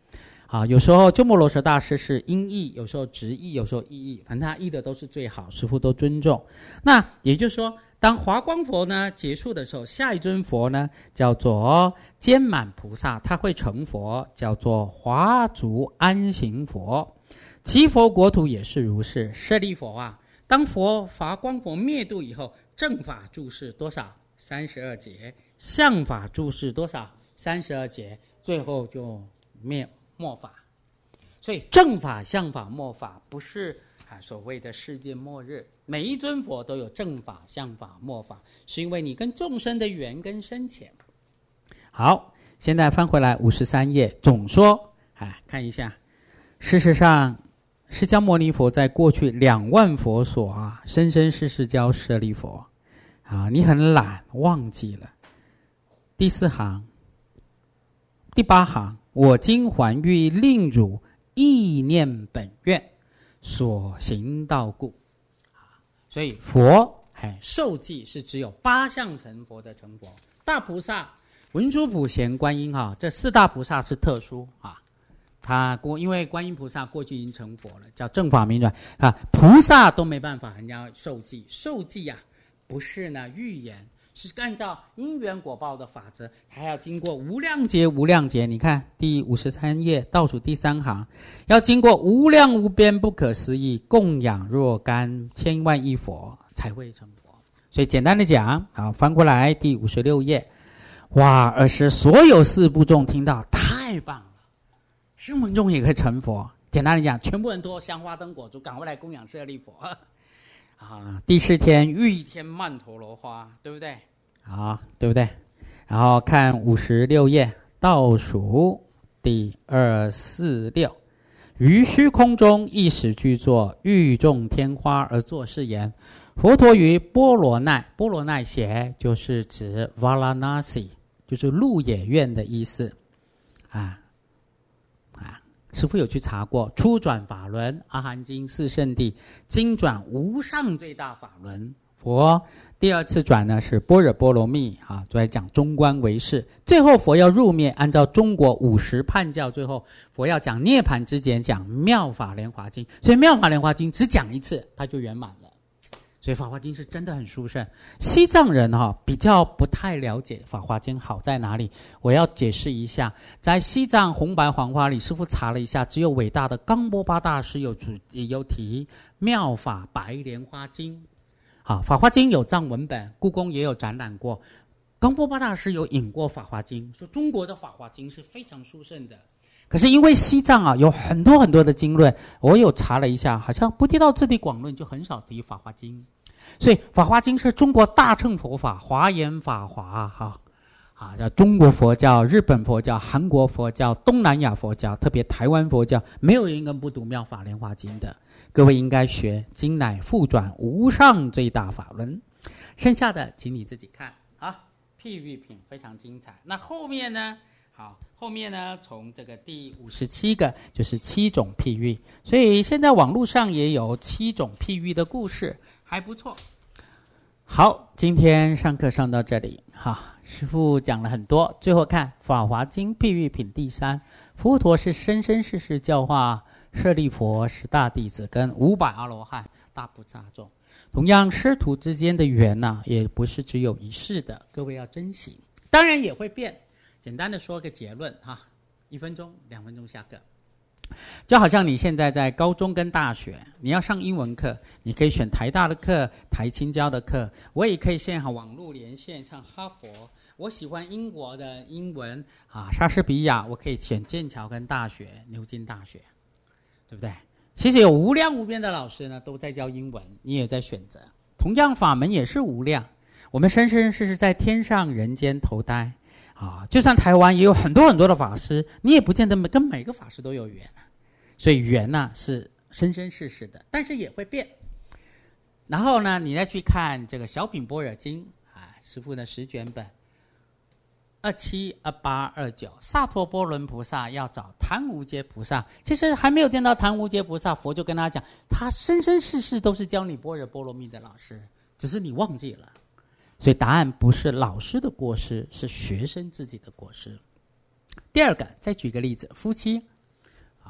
啊，有时候鸠摩罗什大师是音译，有时候直译，有时候意译，反正他译的都是最好，师父都尊重。那也就是说，当华光佛呢结束的时候，下一尊佛呢叫做坚满菩萨，他会成佛，叫做华足安行佛。其佛国土也是如是。舍利佛啊，当佛华光佛灭度以后，正法住世多少？三十二劫。相法住世多少？三十二劫。最后就灭末法。所以正法、相法、末法不是啊所谓的世界末日，每一尊佛都有正法、相法、末法，是因为你跟众生的缘跟深浅。好，现在翻回来五十三页，总说，哎，看一下，事实上，释迦牟尼佛在过去两万佛所啊，生生世世教舍利佛，啊，你很懒，忘记了。第四行，第八行，我今还欲令汝意念本愿，所行道故。所以佛哎，受记是只有八相成佛的成佛，大菩萨文殊普贤观音哈，这四大菩萨是特殊啊。他过因为观音菩萨过去已经成佛了，叫正法明转啊，菩萨都没办法，人家受记，受记呀、啊，不是呢预言。是按照因缘果报的法则，还要经过无量劫无量劫。你看第五十三页倒数第三行，要经过无量无边不可思议供养若干千万亿佛才会成佛。所以简单的讲，好，翻过来第五十六页，哇！尔时所有四部众听到，太棒了，声闻众也可以成佛。简单的讲，全部人都香花灯果烛，赶快来供养舍利佛啊！第四天欲天曼陀罗花，对不对？好，对不对？然后看五十六页倒数第二四六，于虚空中一时具作欲种天花而作是言：佛陀于波罗奈，波罗奈胁就是指 Varanasi， 就是鹿野苑的意思啊啊！师父有去查过，初转法轮阿含经四圣谛，经转无上最大法轮佛。第二次转呢是般若波罗蜜啊，就来讲中观唯识。最后佛要入灭，按照中国五十判教，最后佛要讲涅槃之前讲妙法莲华经，所以妙法莲华经只讲一次，它就圆满了。所以法华经是真的很殊胜。西藏人哈、哦、比较不太了解法华经好在哪里，我要解释一下。在西藏红白黄花里，师父查了一下，只有伟大的冈波巴大师有主有提妙法白莲花经。好，法华经有藏文本，故宫也有展览过。冈波巴大师有引过法华经，说中国的法华经是非常殊胜的。可是因为西藏啊有很多很多的经论，我有查了一下，好像不提到自地广论就很少提法华经，所以法华经是中国大乘佛法，华严法华哈啊，叫中国佛教、日本佛教、韩国佛教、东南亚佛教，特别台湾佛教，没有一个人不读妙法莲华经的。各位应该学，经乃复转无上最大法轮。剩下的请你自己看啊。譬喻品非常精彩。那后面呢？好，后面呢，从这个第五十七个就是七种譬喻，所以现在网络上也有七种譬喻的故事，还不错。好，今天上课上到这里，哈，师父讲了很多。最后看《法华经》譬喻品第三，佛陀是生生世世教化舍利佛十大弟子跟五百阿罗汉大菩萨众。同样师徒之间的缘呢、啊，也不是只有一世的，各位要珍惜。当然也会变。简单的说个结论哈，一分钟、两分钟下课。就好像你现在在高中跟大学，你要上英文课，你可以选台大的课、台清交的课，我也可以现在网络连线上哈佛。我喜欢英国的英文啊，莎士比亚，我可以选剑桥跟大学、牛津大学，对不对？其实有无量无边的老师呢，都在教英文，你也在选择。同样法门也是无量，我们生生世世在天上人间投胎啊，就算台湾也有很多很多的法师，你也不见得跟每个法师都有缘啊。所以缘呢、啊、是生生世世的，但是也会变。然后呢，你再去看这个小品般若经啊，师父的十卷本二七、二八、二九，萨陀波伦菩萨要找昙无揭菩萨，其实还没有见到昙无揭菩萨，佛就跟他讲，他生生世世都是教你般若波罗蜜的老师，只是你忘记了。所以答案不是老师的过失，是学生自己的过失。第二个，再举个例子，夫妻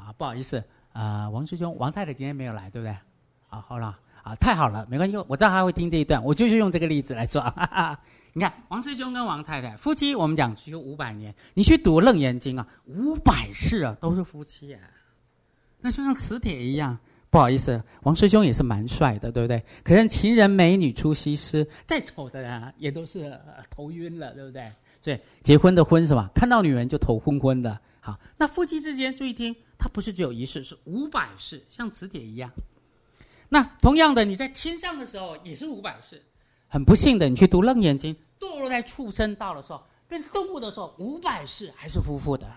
啊，不好意思，啊、呃，王师兄、王太太今天没有来，对不对？啊，好了，啊，太好了，没关系，我知道他会听这一段，我就是用这个例子来做。哈哈，你看，王师兄跟王太太夫妻，我们讲修五百年，你去读《楞严经》啊，五百世啊都是夫妻啊，那就像磁铁一样。不好意思，王师兄也是蛮帅的，对不对？可是情人美女出西施，再丑的人、啊、也都是、呃、头晕了，对不对？所以结婚的婚是吧？看到女人就头昏昏的。好，那夫妻之间注意听，它不是只有一世，是五百世，像磁铁一样。那同样的，你在天上的时候也是五百世。很不幸的，你去读《楞严经》，堕落在畜生道的时候，变动物的时候，五百世还是夫妇的。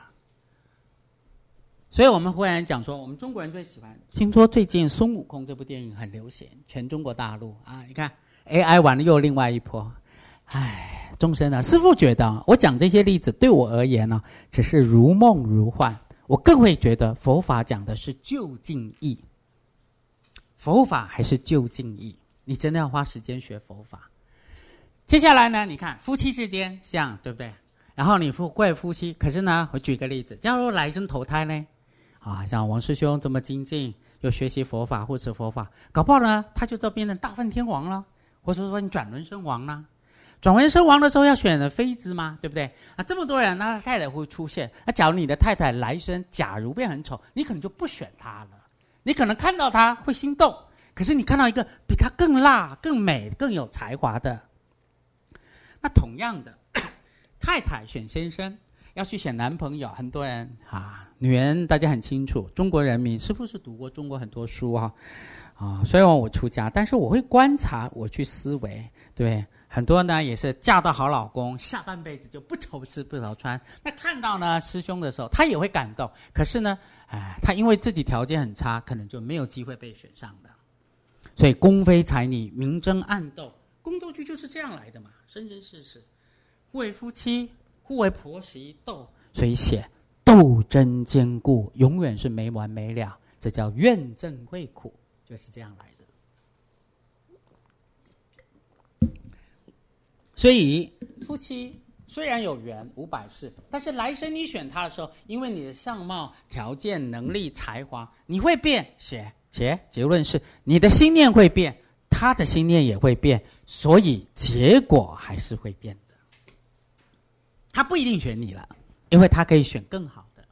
所以我们忽然讲说，我们中国人最喜欢。听说最近孙悟空这部电影很流行，全中国大陆啊，你看 A I 完了又另外一波。唉，众生啊，师父觉得我讲这些例子对我而言呢、啊，只是如梦如幻。我更会觉得佛法讲的是究竟义，佛法还是究竟义。你真的要花时间学佛法。接下来呢，你看夫妻之间像对不对？然后你富贵夫妻，可是呢，我举个例子，假如来生投胎呢？啊，像王师兄这么精进，又学习佛法、护持佛法，搞不好呢，他就都变成大梵天王了，或者说你转轮身王啦。转轮身王的时候要选的妃子嘛，对不对？啊，这么多人，那太太会出现。那假如你的太太来生假如变很丑，你可能就不选她了。你可能看到她会心动，可是你看到一个比她更辣、更美、更有才华的。那同样的，太太选先生。要去选男朋友，很多人啊，女人大家很清楚，中国人民师父是读过中国很多书啊，啊，虽然我出家，但是我会观察，我去思维，对，很多呢也是嫁到好老公，下半辈子就不愁吃不愁穿。那看到呢师兄的时候，他也会感动，可是呢，哎，他因为自己条件很差，可能就没有机会被选上的。所以宫妃才女，明争暗斗，宫斗剧就是这样来的嘛，生生世世，互为夫妻。互为婆媳斗，所以写斗争坚固，永远是没完没了，这叫怨憎会苦，就是这样来的。所以夫妻虽然有缘五百世，但是来生你选他的时候，因为你的相貌、条件、能力、才华，你会变。写写结论是你的心念会变，他的心念也会变，所以结果还是会变的。他不一定选你了，因为他可以选更好的。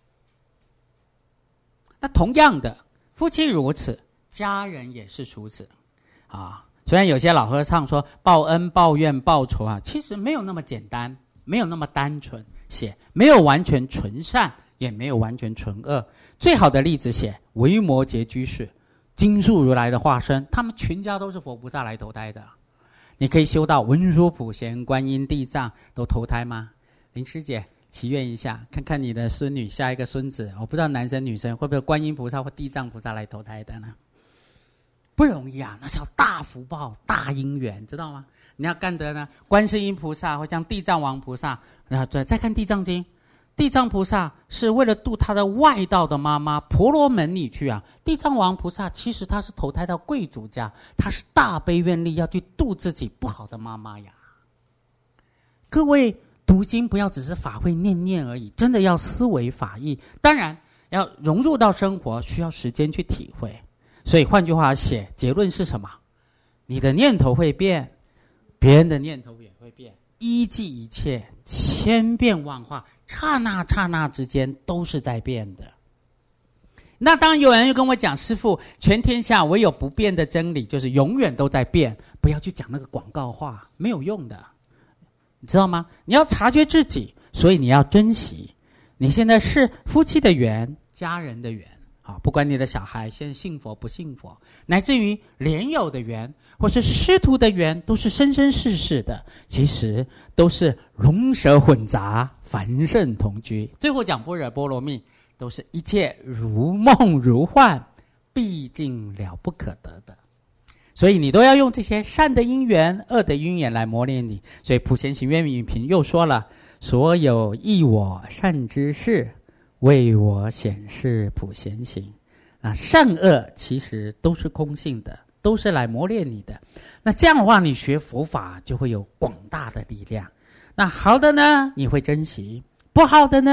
那同样的，夫妻如此，家人也是如此啊。虽然有些老和尚说报恩、报怨、报仇啊，其实没有那么简单，没有那么单纯。写没有完全纯善，也没有完全纯恶。最好的例子写维摩诘居士，金树如来的化身，他们全家都是佛菩萨来投胎的。你可以修到文殊普贤、观音、地藏都投胎吗？林师姐祈愿一下，看看你的孙女下一个孙子，我不知道男生女生会不会观音菩萨或地藏菩萨来投胎的呢？不容易啊，那叫大福报、大因缘，知道吗？你要干得呢，观世音菩萨或像地藏王菩萨，然后再再看地藏经，地藏菩萨是为了度他的外道的妈妈婆罗门女去啊。地藏王菩萨其实他是投胎到贵族家，他是大悲愿力要去度自己不好的妈妈呀。各位读经不要只是法会念念而已，真的要思维法义，当然要融入到生活，需要时间去体会。所以换句话写，结论是什么？你的念头会变，别人的念头也会变，依记一切，千变万化，刹那刹那之间都是在变的。那当然有人又跟我讲，师父，全天下唯有不变的真理就是永远都在变，不要去讲那个广告话，没有用的，你知道吗？你要察觉自己，所以你要珍惜你现在是夫妻的缘，家人的缘啊，不管你的小孩现在信佛不信佛，乃至于莲友的缘或是师徒的缘，都是生生世世的，其实都是龙蛇混杂，凡圣同居。最后讲般若波罗蜜，都是一切如梦如幻，毕竟了不可得的。所以你都要用这些善的因缘、恶的因缘来磨练你。所以普贤行愿品评又说了，所有益我善之事，为我显示普贤行。啊，善恶其实都是空性的，都是来磨练你的。那这样的话，你学佛法就会有广大的力量。那好的呢，你会珍惜；不好的呢，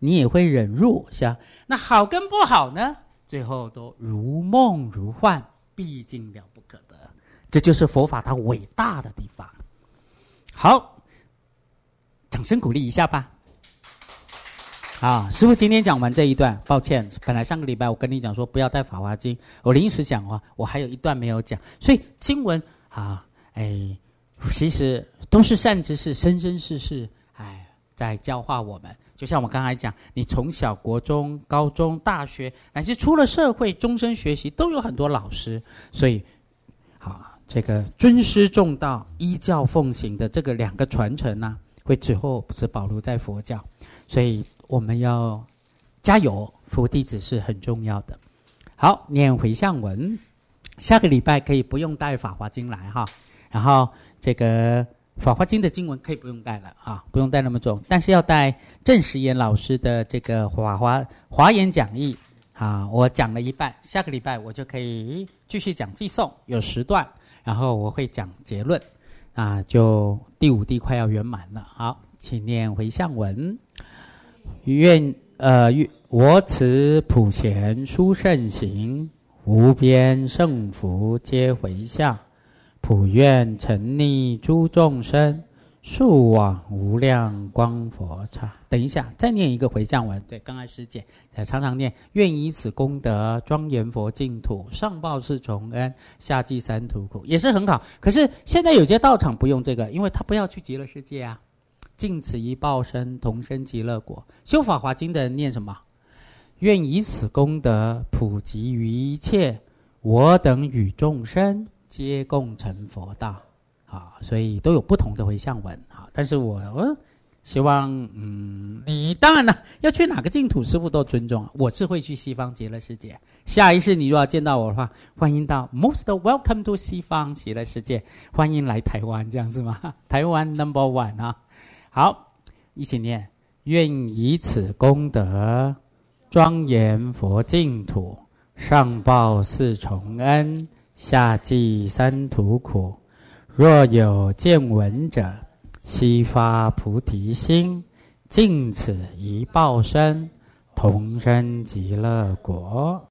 你也会忍辱，是吧？那好跟不好呢，最后都如梦如幻，毕竟了不可得。这就是佛法它伟大的地方。好，掌声鼓励一下吧。啊，师父今天讲完这一段，抱歉，本来上个礼拜我跟你讲说不要带《法华经》，我临时讲话，我还有一段没有讲，所以经文啊，哎，其实都是善知识，生生世世，哎，在教化我们。就像我刚才讲，你从小国中、高中、大学，乃至出了社会，终身学习，都有很多老师，所以，啊，这个尊师重道、依教奉行的这个两个传承呢、啊，会最后只保留在佛教，所以。我们要加油，佛弟子是很重要的。好，念回向文，下个礼拜可以不用带《法华经》来哈，然后这个《法华经》的经文可以不用带了啊，不用带那么重，但是要带郑时延老师的这个华华华严讲义啊，我讲了一半，下个礼拜我就可以继续讲寄诵，有十段，然后我会讲结论啊，就第五地快要圆满了。好，请念回向文。愿呃，我此普贤殊胜行，无边胜福皆回向，普愿沉溺诸众生，速往无量光佛刹。等一下，再念一个回向文。对，刚才师姐常常念：愿以此功德庄严佛净土，上报四重恩，下济三途苦，也是很好。可是现在有些道场不用这个，因为他不要去极乐世界啊。尽此一报身，同生极乐国。修法华经的人念什么？愿以此功德普及于一切，我等与众生皆共成佛道。啊，所以都有不同的回向文啊。但是我、呃、希望，嗯，你当然了，要去哪个净土，师父都尊重。我是会去西方极乐世界。下一世你如果要见到我的话，欢迎到 Most Welcome to 西方极乐世界，欢迎来台湾，这样是吗？台湾 Number One 啊。好，一起念：愿以此功德庄严佛净土，上报四重恩，下济三途苦。若有见闻者，悉发菩提心，尽此一报身，同生极乐国。